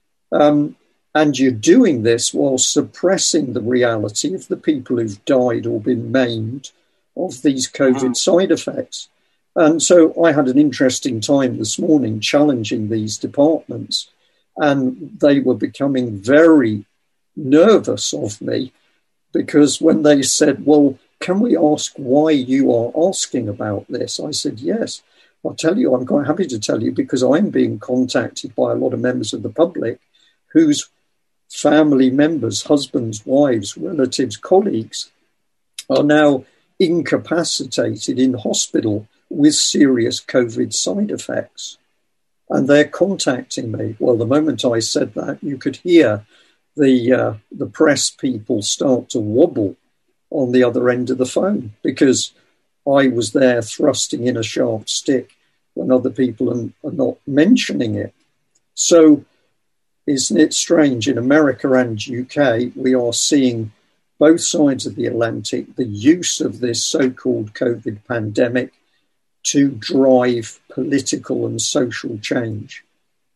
And you're doing this while suppressing the reality of the people who've died or been maimed of these COVID side effects. And so I had an interesting time this morning challenging these departments And they were becoming very nervous of me, because when they said, well, can we ask why you are asking about this? I said, yes, I'll tell you, I'm quite happy to tell you, because I'm being contacted by a lot of members of the public whose family members, husbands, wives, relatives, colleagues are now incapacitated in hospital with serious COVID side effects. And they're contacting me. Well, the moment I said that, you could hear the press people start to wobble on the other end of the phone, because I was there thrusting in a sharp stick when other people are not mentioning it. So isn't it strange? In America and UK, we are seeing both sides of the Atlantic the use of this so-called COVID pandemic to drive political and social change.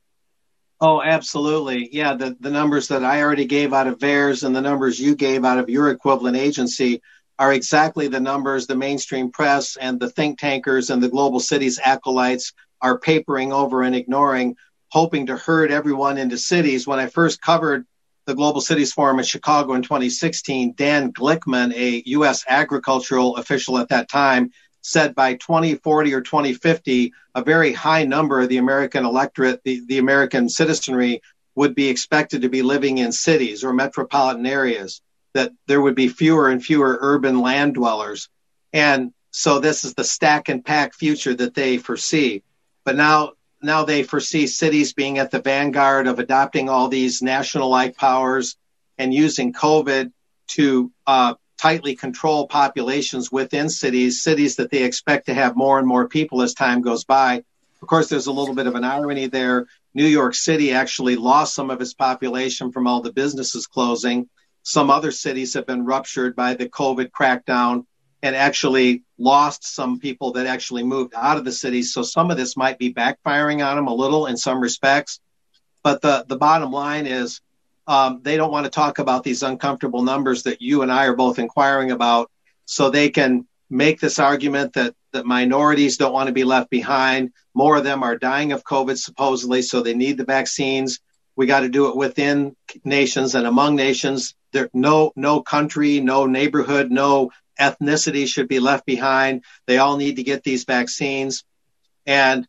Oh, absolutely. Yeah, the numbers that I already gave out of VAERS and the numbers you gave out of your equivalent agency are exactly the numbers the mainstream press and the think tankers and the global cities acolytes are papering over and ignoring, hoping to herd everyone into cities. When I first covered the Global Cities Forum in Chicago in 2016, Dan Glickman, a U.S. agricultural official at that time, said by 2040 or 2050, a very high number of the American electorate, the American citizenry, would be expected to be living in cities or metropolitan areas, that there would be fewer and fewer urban land dwellers. And so this is the stack and pack future that they foresee. But now they foresee cities being at the vanguard of adopting all these national-like powers and using COVID to tightly control populations within cities that they expect to have more and more people as time goes by. Of course, there's a little bit of an irony there. New York City actually lost some of its population from all the businesses closing. Some other cities have been ruptured by the COVID crackdown and actually lost some people that actually moved out of the cities. So some of this might be backfiring on them a little in some respects. But the bottom line is they don't want to talk about these uncomfortable numbers that you and I are both inquiring about, so they can make this argument that minorities don't want to be left behind. More of them are dying of COVID, supposedly, so they need the vaccines. We got to do it within nations and among nations. There, no country, no neighborhood, no ethnicity should be left behind. They all need to get these vaccines. And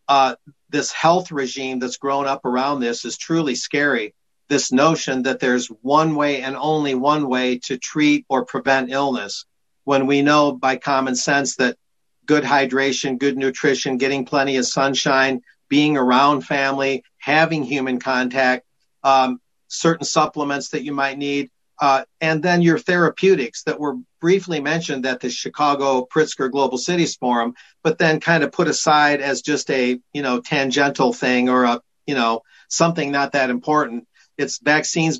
this health regime that's grown up around this is truly scary. This notion that there's one way and only one way to treat or prevent illness, when we know by common sense that good hydration, good nutrition, getting plenty of sunshine, being around family, having human contact, certain supplements that you might need, and then your therapeutics that were briefly mentioned at the Chicago Pritzker Global Cities Forum, but then kind of put aside as just a, tangential thing or a, something not that important. It's vaccines.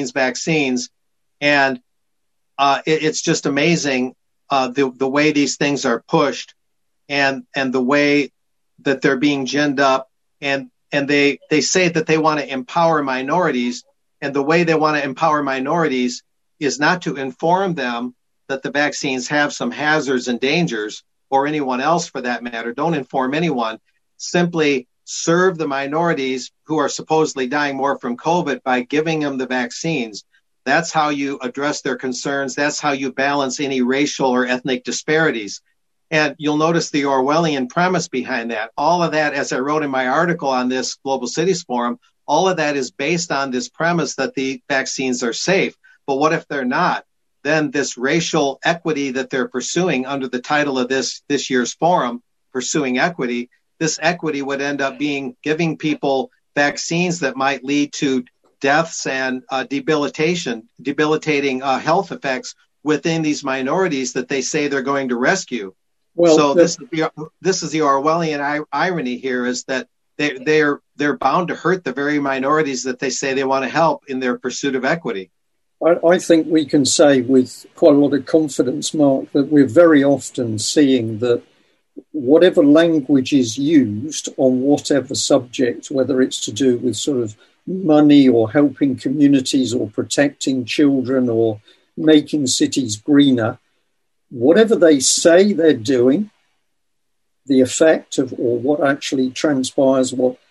And it's just amazing the way these things are pushed and the way that they're being ginned up. And they say that they want to empower minorities. And the way they want to empower minorities is not to inform them that the vaccines have some hazards and dangers, or anyone else for that matter. Don't inform anyone. Simply serve the minorities who are supposedly dying more from COVID by giving them the vaccines. That's how you address their concerns. That's how you balance any racial or ethnic disparities. And you'll notice the Orwellian premise behind that. All of that, as I wrote in my article on this Global Cities Forum, all of that is based on this premise that the vaccines are safe. But what if they're not? Then this racial equity that they're pursuing under the title of this year's forum, Pursuing Equity, this equity would end up being giving people vaccines that might lead to deaths and debilitating health effects within these minorities that they say they're going to rescue. Well, so this is the Orwellian irony here, is that they're bound to hurt the very minorities that they say they want to help in their pursuit of equity. I think we can say with quite a lot of confidence, Mark, that we're very often seeing that whatever language is used on whatever subject, whether it's to do with sort of money or helping communities or protecting children or making cities greener, whatever they say they're doing, the effect of or what actually transpires, what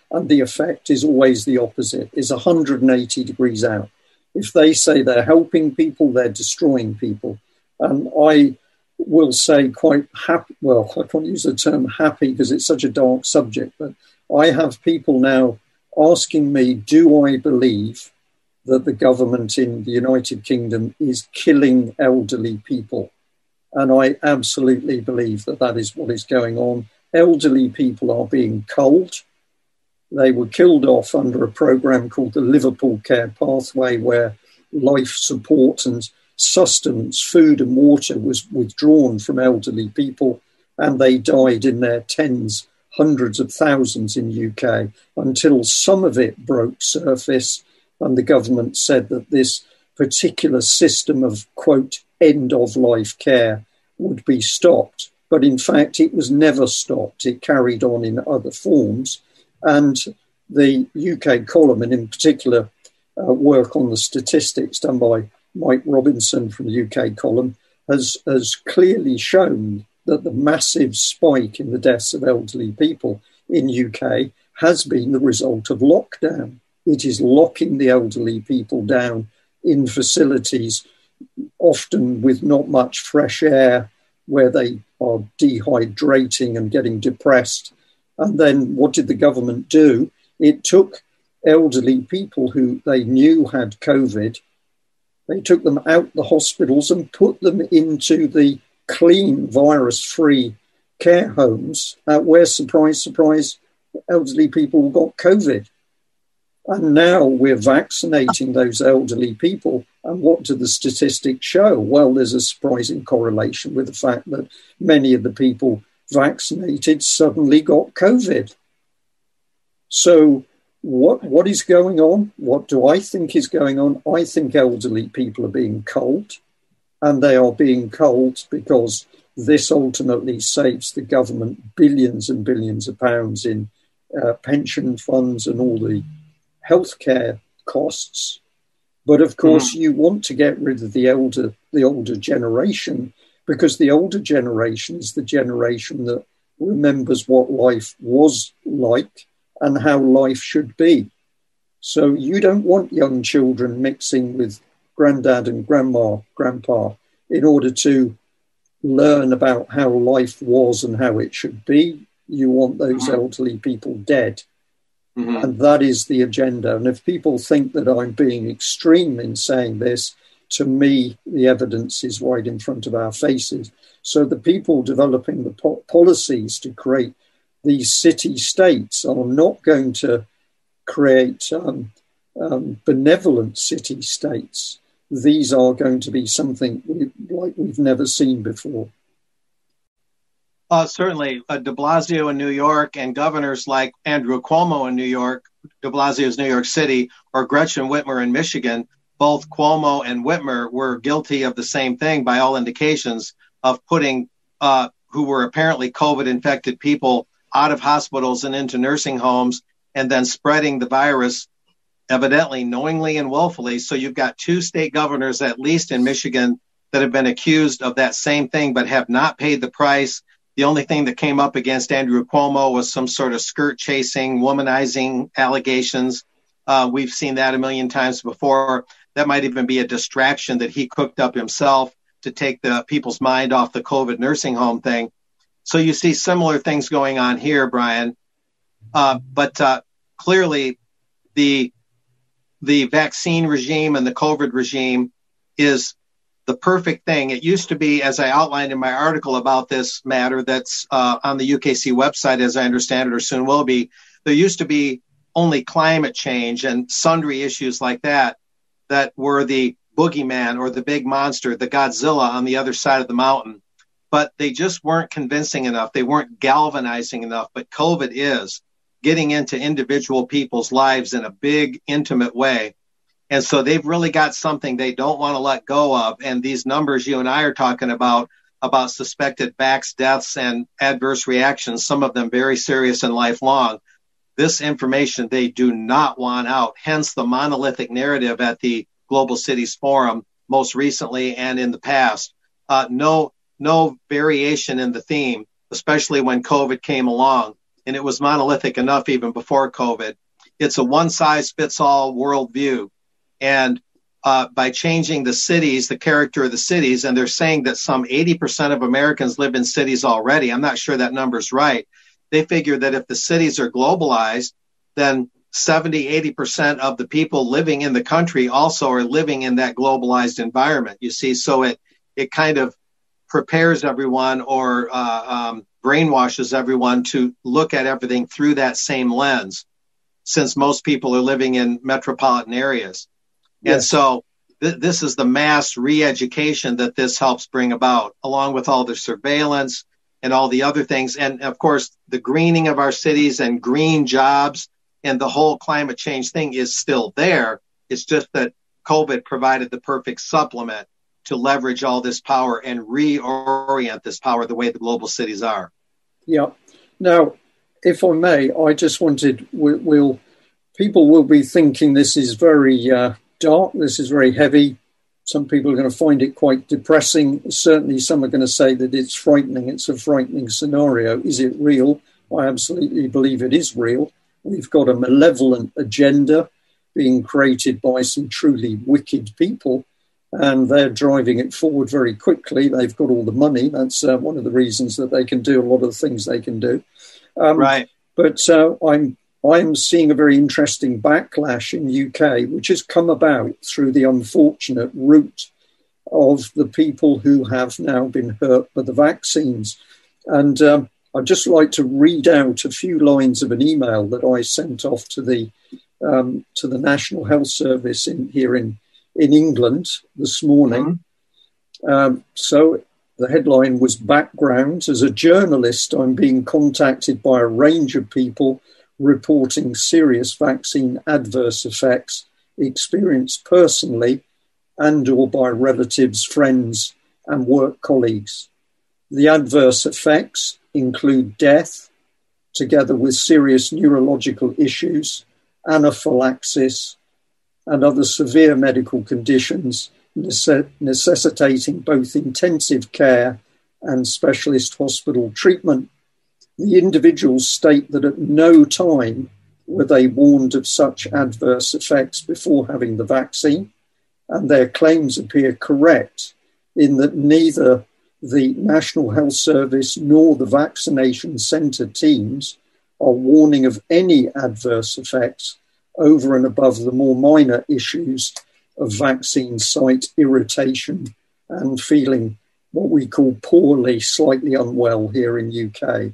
and the effect is always the opposite, is 180 degrees out. If they say they're helping people, they're destroying people. And I will say quite happy, well, I can't use the term happy because it's such a dark subject, but I have people now asking me, do I believe that the government in the United Kingdom is killing elderly people? And I absolutely believe that that is what is going on. Elderly people are being culled. They were killed off under a programme called the Liverpool Care Pathway, where life support and sustenance, food and water was withdrawn from elderly people, and they died in their tens, hundreds of thousands in UK until some of it broke surface, and the government said that this particular system of, quote, end-of-life care would be stopped. But in fact, it was never stopped. It carried on in other forms. And the UK column, and in particular work on the statistics done by Mike Robinson from the UK column, has clearly shown that the massive spike in the deaths of elderly people in UK has been the result of lockdown. It is locking the elderly people down in facilities, often with not much fresh air, where they are dehydrating and getting depressed. And then what did the government do? It took elderly people who they knew had COVID, they took them out the hospitals and put them into the clean, virus-free care homes where, surprise, surprise, elderly people got COVID. And now we're vaccinating those elderly people. And what do the statistics show? Well, there's a surprising correlation with the fact that many of the people vaccinated suddenly got COVID. So what is going on? What do I think is going on? I think elderly people are being culled, and they are being culled because this ultimately saves the government billions and billions of pounds in pension funds and all the healthcare costs. But of course, you want to get rid of the older generation, because the older generation is the generation that remembers what life was like and how life should be. So you don't want young children mixing with granddad and grandpa in order to learn about how life was and how it should be. You want those elderly people dead. And that is the agenda. And if people think that I'm being extreme in saying this, to me, the evidence is right in front of our faces. So the people developing the policies to create these city-states are not going to create benevolent city-states. These are going to be something like we've never seen before. Certainly, de Blasio in New York and governors like Andrew Cuomo in New York, de Blasio's New York City, or Gretchen Whitmer in Michigan, both Cuomo and Whitmer were guilty of the same thing by all indications of putting who were apparently COVID-infected people out of hospitals and into nursing homes, and then spreading the virus, evidently knowingly and willfully. So you've got two state governors, at least in Michigan, that have been accused of that same thing, but have not paid the price. The only thing that came up against Andrew Cuomo was some sort of skirt chasing, womanizing allegations. We've seen that a million times before. That might even be a distraction that he cooked up himself to take the people's mind off the COVID nursing home thing. So you see similar things going on here, Brian. But clearly the vaccine regime and the COVID regime is the perfect thing. It used to be, as I outlined in my article about this matter that's on the UKC website, as I understand it, or soon will be, there used to be only climate change and sundry issues like that were the boogeyman or the big monster, the Godzilla on the other side of the mountain. But they just weren't convincing enough. They weren't galvanizing enough. But COVID is getting into individual people's lives in a big, intimate way. And so they've really got something they don't want to let go of. And these numbers you and I are talking about suspected vax deaths and adverse reactions, some of them very serious and lifelong, this information they do not want out. Hence the monolithic narrative at the Global Cities Forum, most recently and in the past. No variation in the theme, especially when COVID came along. and it was monolithic enough even before COVID. It's a one-size-fits-all worldview. And by changing the cities, the character of the cities, and they're saying that some 80% of Americans live in cities already. I'm not sure that number's right. They figure that if the cities are globalized, then 70, 80% of the people living in the country also are living in that globalized environment, you see. So it kind of prepares everyone or brainwashes everyone to look at everything through that same lens, since most people are living in metropolitan areas. Yes. And so this is the mass re-education that this helps bring about, along with all the surveillance and all the other things. And of course, the greening of our cities and green jobs and the whole climate change thing is still there. It's just that COVID provided the perfect supplement to leverage all this power and reorient this power the way the global cities are. Yeah. Now, if I may, I just wanted, people will be thinking this is very dark, this is very heavy. Some people are going to find it quite depressing. Certainly some are going to say that it's frightening. It's a frightening scenario. Is it real? I absolutely believe it is real. We've got a malevolent agenda being created by some truly wicked people, and they're driving it forward very quickly. They've got all the money. That's one of the reasons that they can do a lot of the things they can do. Right. But I'm seeing a very interesting backlash in the UK, which has come about through the unfortunate route of the people who have now been hurt by the vaccines. And I'd just like to read out a few lines of an email that I sent off to the National Health Service here in England this morning. Mm-hmm. So the headline was "Background. As a journalist, I'm being contacted by a range of people reporting serious vaccine adverse effects experienced personally and or by relatives, friends and work colleagues. The adverse effects include death, together with serious neurological issues, anaphylaxis, and other severe medical conditions necessitating both intensive care and specialist hospital treatment. The individuals state that at no time were they warned of such adverse effects before having the vaccine, and their claims appear correct in that neither the National Health Service nor the vaccination centre teams are warning of any adverse effects over and above the more minor issues of vaccine site irritation and feeling what we call poorly, slightly unwell here in UK.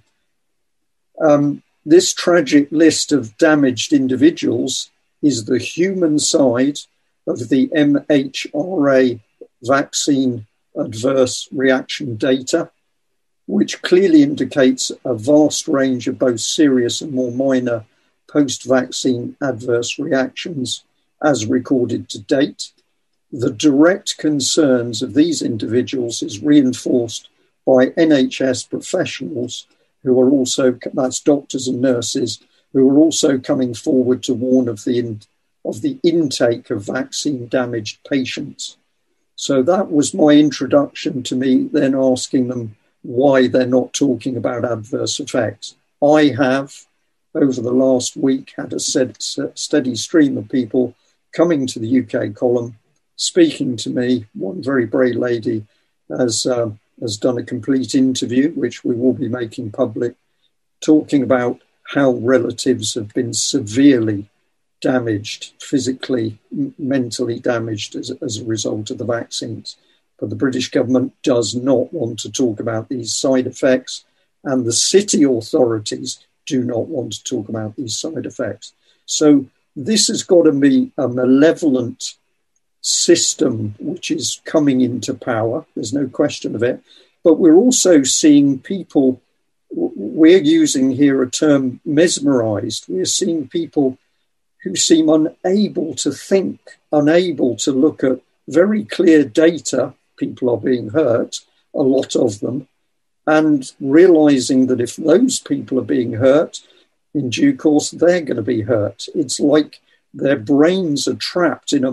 This tragic list of damaged individuals is the human side of the MHRA vaccine adverse reaction data, which clearly indicates a vast range of both serious and more minor post-vaccine adverse reactions as recorded to date. The direct concerns of these individuals is reinforced by NHS professionals who are also, that's doctors and nurses, who are also coming forward to warn of the intake of vaccine-damaged patients. So that was my introduction to me then asking them why they're not talking about adverse effects. I have, over the last week, had a steady stream of people coming to the UK column, speaking to me. One very brave lady has done a complete interview, which we will be making public, talking about how relatives have been severely damaged, physically, mentally damaged as a result of the vaccines. But the British government does not want to talk about these side effects, and the city authorities do not want to talk about these side effects. So this has got to be a malevolent system which is coming into power. There's no question of it. But we're also seeing people, we're using here a term mesmerized. We're seeing people who seem unable to think, unable to look at very clear data. People are being hurt, a lot of them, and realizing that if those people are being hurt, in due course, they're going to be hurt. It's like their brains are trapped in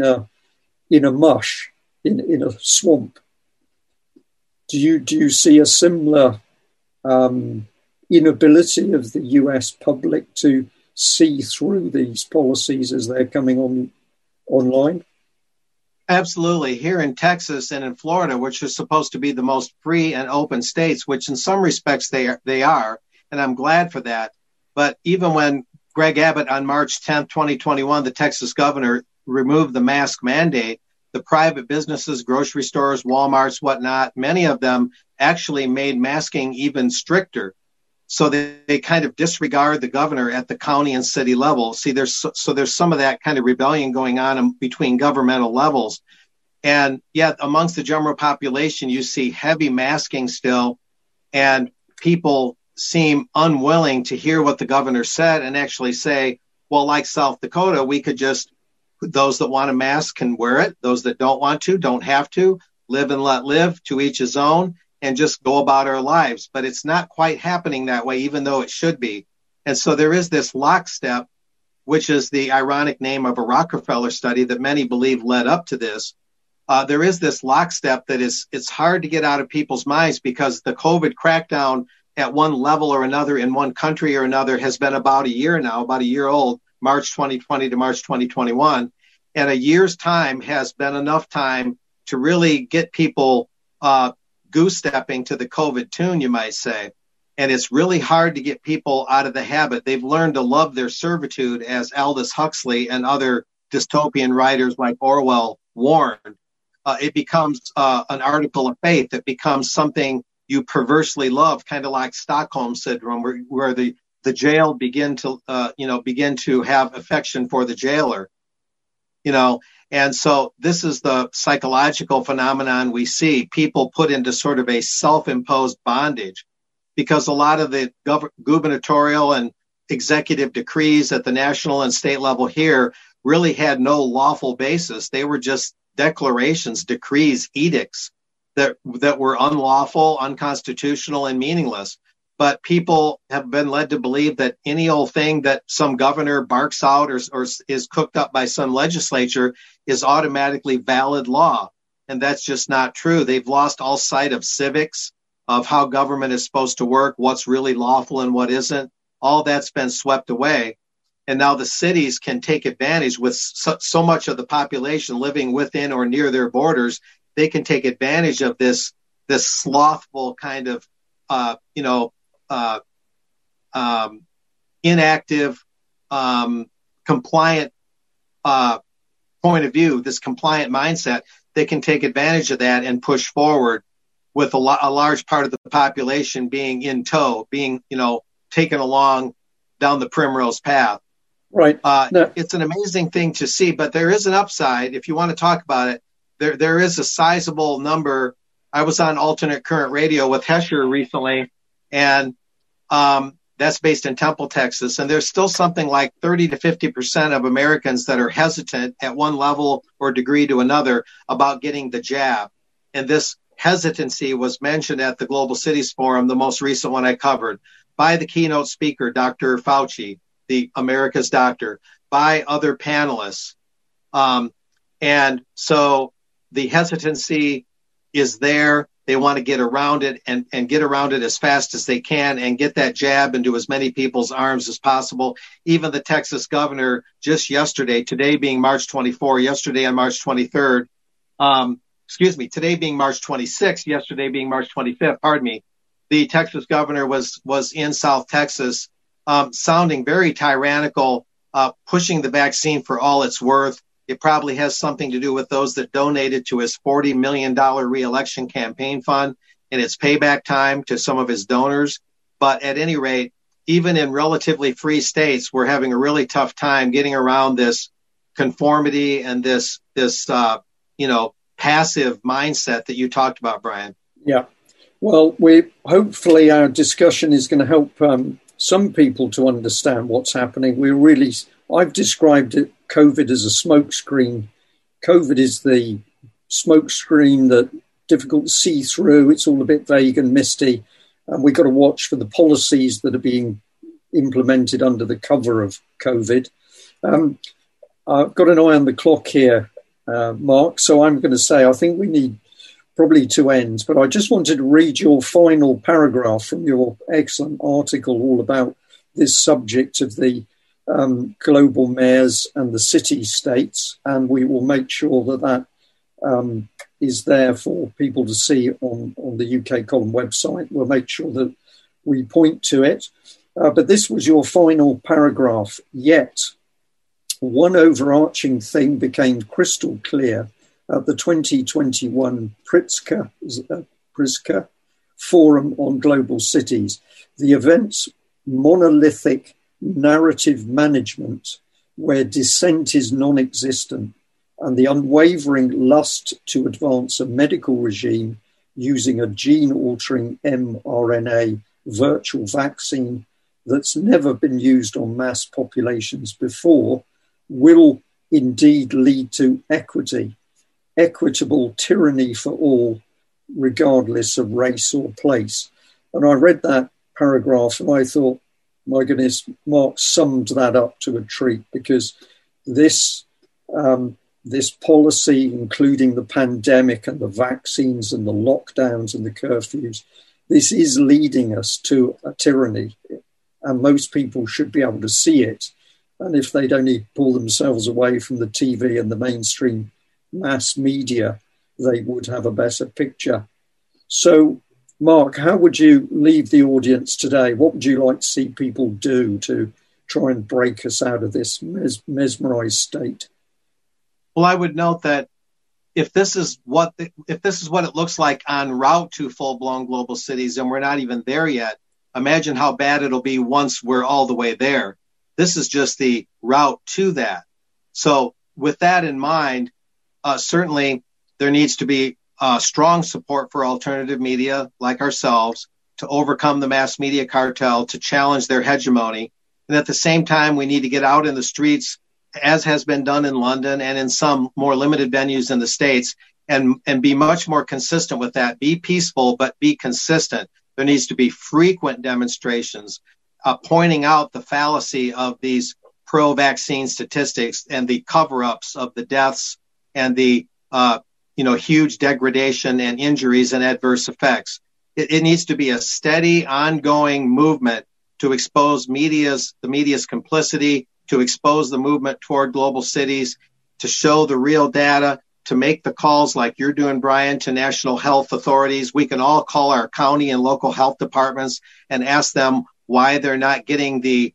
a mush, in a swamp. Do you see a similar inability of the US public to see through these policies as they're coming online? Absolutely. Here in Texas and in Florida, which are supposed to be the most free and open states, which in some respects they are, and I'm glad for that. But even when Greg Abbott on March 10th, 2021, the Texas governor removed the mask mandate, the private businesses, grocery stores, Walmarts, whatnot, many of them actually made masking even stricter. So they kind of disregard the governor at the county and city level. See, there's some of that kind of rebellion going on between governmental levels. And yet amongst the general population, you see heavy masking still, and people seem unwilling to hear what the governor said and actually say, well, like South Dakota, we could just, those that want a mask can wear it. Those that don't want to, don't have to. Live and let live, to each his own, and just go about our lives. But it's not quite happening that way, even though it should be. And so there is this lockstep, which is the ironic name of a Rockefeller study that many believe led up to this. There is this lockstep that it's hard to get out of people's minds, because the COVID crackdown at one level or another in one country or another has been about a year now, about a year old, March 2020 to March 2021. And a year's time has been enough time to really get people goose-stepping to the COVID tune, you might say. And it's really hard to get people out of the habit. They've learned to love their servitude, as Aldous Huxley and other dystopian writers like Orwell warned. It becomes an article of faith. It becomes something you perversely love, kind of like Stockholm syndrome, where the jailed begin to have affection for the jailer, And so this is the psychological phenomenon we see. People put into sort of a self-imposed bondage, because a lot of the gubernatorial and executive decrees at the national and state level here really had no lawful basis. They were just declarations, decrees, edicts that were unlawful, unconstitutional, and meaningless. But people have been led to believe that any old thing that some governor barks out or is cooked up by some legislature is automatically valid law. And that's just not true. They've lost all sight of civics, of how government is supposed to work, what's really lawful and what isn't. All that's been swept away. And now the cities can take advantage, with so much of the population living within or near their borders. They can take advantage of this slothful kind of, inactive, compliant point of view, this compliant mindset. They can take advantage of that and push forward, with a large part of the population being in tow, being, taken along down the primrose path. Right. No. It's an amazing thing to see, but there is an upside. If you want to talk about it, there is a sizable number. I was on alternate current radio with Hesher recently, and that's based in Temple, Texas. And there's still something like 30 to 50% of Americans that are hesitant at one level or degree to another about getting the jab. And this hesitancy was mentioned at the Global Cities Forum, the most recent one I covered, by the keynote speaker, Dr. Fauci, the America's doctor, by other panelists. And so the hesitancy is there. They want to get around it and get around it as fast as they can and get that jab into as many people's arms as possible. Even the Texas governor just yesterday, today being March 24, yesterday on March 23rd, today being March 26th, yesterday being March 25th, the Texas governor was in South Texas, sounding very tyrannical, pushing the vaccine for all it's worth. It probably has something to do with those that donated to his $40 million reelection campaign fund and its payback time to some of his donors. But at any rate, even in relatively free states, we're having a really tough time getting around this conformity and this passive mindset that you talked about, Brian. Yeah. Well, hopefully our discussion is going to help some people to understand what's happening. I've described COVID as a smokescreen. COVID is the smokescreen that difficult to see through. It's all a bit vague and misty. And we've got to watch for the policies that are being implemented under the cover of COVID. I've got an eye on the clock here, Mark. So I'm going to say I think we need probably to end, but I just wanted to read your final paragraph from your excellent article all about this subject of the global mayors and the city-states, and we will make sure that is there for people to see on the UK Column website. We'll make sure that we point to it. But this was your final paragraph. Yet, one overarching thing became crystal clear at the 2021 Pritzker Forum on Global Cities. The event's monolithic narrative management, where dissent is non-existent, and the unwavering lust to advance a medical regime using a gene-altering mRNA virtual vaccine that's never been used on mass populations before, will indeed lead to equitable tyranny for all, regardless of race or place. And I read that paragraph and I thought, my goodness, Mark summed that up to a treat, because this policy, including the pandemic and the vaccines and the lockdowns and the curfews, this is leading us to a tyranny, and most people should be able to see it. And if they'd only pull themselves away from the TV and the mainstream mass media, they would have a better picture. So, Mark, how would you leave the audience today? What would you like to see people do to try and break us out of this mesmerized state? Well, I would note that if this is what it looks like en route to full-blown global cities, and we're not even there yet, imagine how bad it'll be once we're all the way there. This is just the route to that. So with that in mind, certainly there needs to be strong support for alternative media like ourselves to overcome the mass media cartel, to challenge their hegemony. And at the same time, we need to get out in the streets, as has been done in London and in some more limited venues in the States, and be much more consistent with that. Be peaceful, but be consistent. There needs to be frequent demonstrations pointing out the fallacy of these pro-vaccine statistics and the cover-ups of the deaths and the huge degradation and injuries and adverse effects. It needs to be a steady, ongoing movement to expose the media's complicity, to expose the movement toward global cities, to show the real data, to make the calls like you're doing, Brian, to national health authorities. We can all call our county and local health departments and ask them why they're not getting the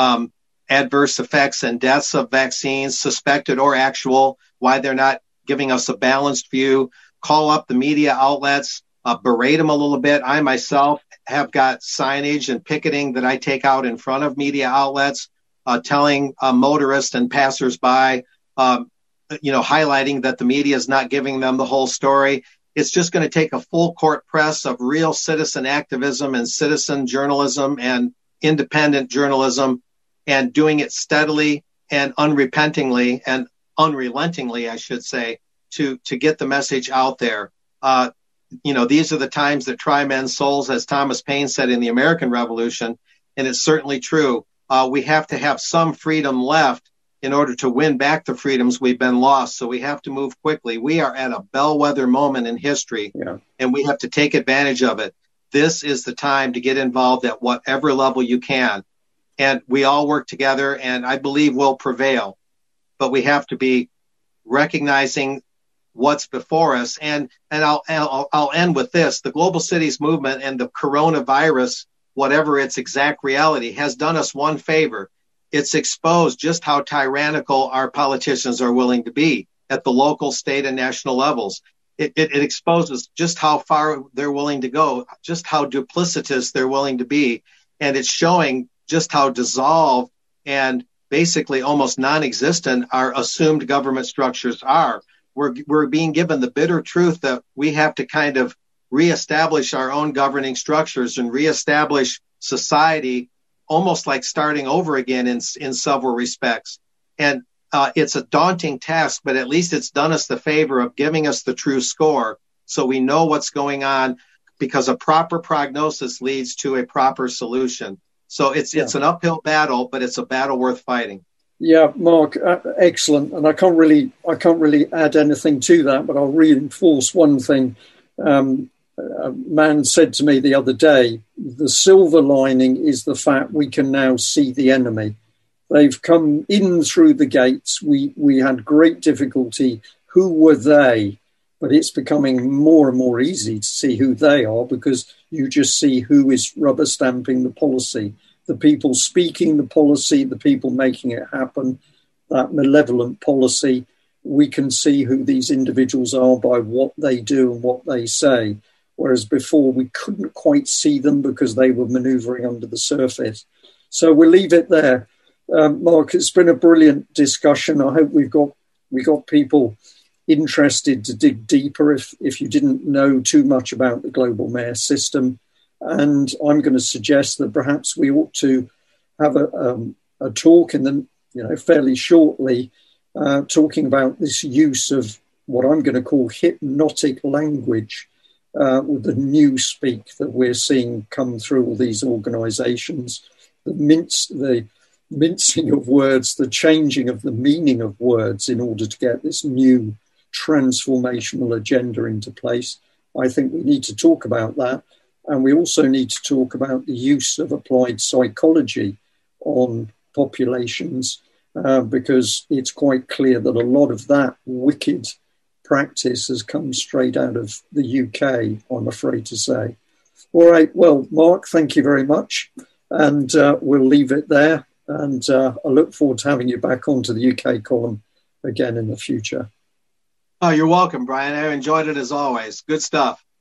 adverse effects and deaths of vaccines, suspected or actual, why they're not giving us a balanced view. Call up the media outlets, berate them a little bit. I myself have got signage and picketing that I take out in front of media outlets, telling motorists and passersby, highlighting that the media is not giving them the whole story. It's just going to take a full court press of real citizen activism and citizen journalism and independent journalism, and doing it steadily and unrelentingly, I should say, to get the message out there. These are the times that try men's souls, as Thomas Paine said in the American Revolution, and it's certainly true. We have to have some freedom left in order to win back the freedoms we've been lost. So we have to move quickly. We are at a bellwether moment in history, and we have to take advantage of it. This is the time to get involved at whatever level you can. And we all work together, and I believe we'll prevail. But we have to be recognizing what's before us. And I'll end with this. The Global Cities movement and the coronavirus, whatever its exact reality, has done us one favor. It's exposed just how tyrannical our politicians are willing to be at the local, state, and national levels. It exposes just how far they're willing to go, just how duplicitous they're willing to be. And it's showing just how dissolved and basically almost non-existent our assumed government structures are. We're being given the bitter truth that we have to kind of reestablish our own governing structures and reestablish society, almost like starting over again in several respects. And it's a daunting task, but at least it's done us the favor of giving us the true score so we know what's going on, because a proper prognosis leads to a proper solution. So it's an uphill battle, but it's a battle worth fighting. Yeah, Mark, excellent. And I can't really add anything to that, but I'll reinforce one thing A man said to me the other day, the silver lining is the fact we can now see the enemy. They've come in through the gates. We had great difficulty. Who were they? But it's becoming more and more easy to see who they are, because you just see who is rubber stamping the policy, the people speaking the policy, the people making it happen, that malevolent policy. We can see who these individuals are by what they do and what they say. Whereas before we couldn't quite see them because they were manoeuvring under the surface. So we'll leave it there. Mark, it's been a brilliant discussion. I hope we got people interested to dig deeper if you didn't know too much about the global mayor system. And I'm going to suggest that perhaps we ought to have a talk in the fairly shortly, talking about this use of what I'm going to call hypnotic language, with the new speak that we're seeing come through all these organisations, the mincing of words, the changing of the meaning of words in order to get this new transformational agenda into place. I think we need to talk about that. And we also need to talk about the use of applied psychology on populations, because it's quite clear that a lot of that wicked practice has come straight out of the UK, I'm afraid to say. All right, well, Mark, thank you very much. And we'll leave it there. And I look forward to having you back onto the UK column again in the future. Oh, you're welcome, Brian. I enjoyed it as always. Good stuff.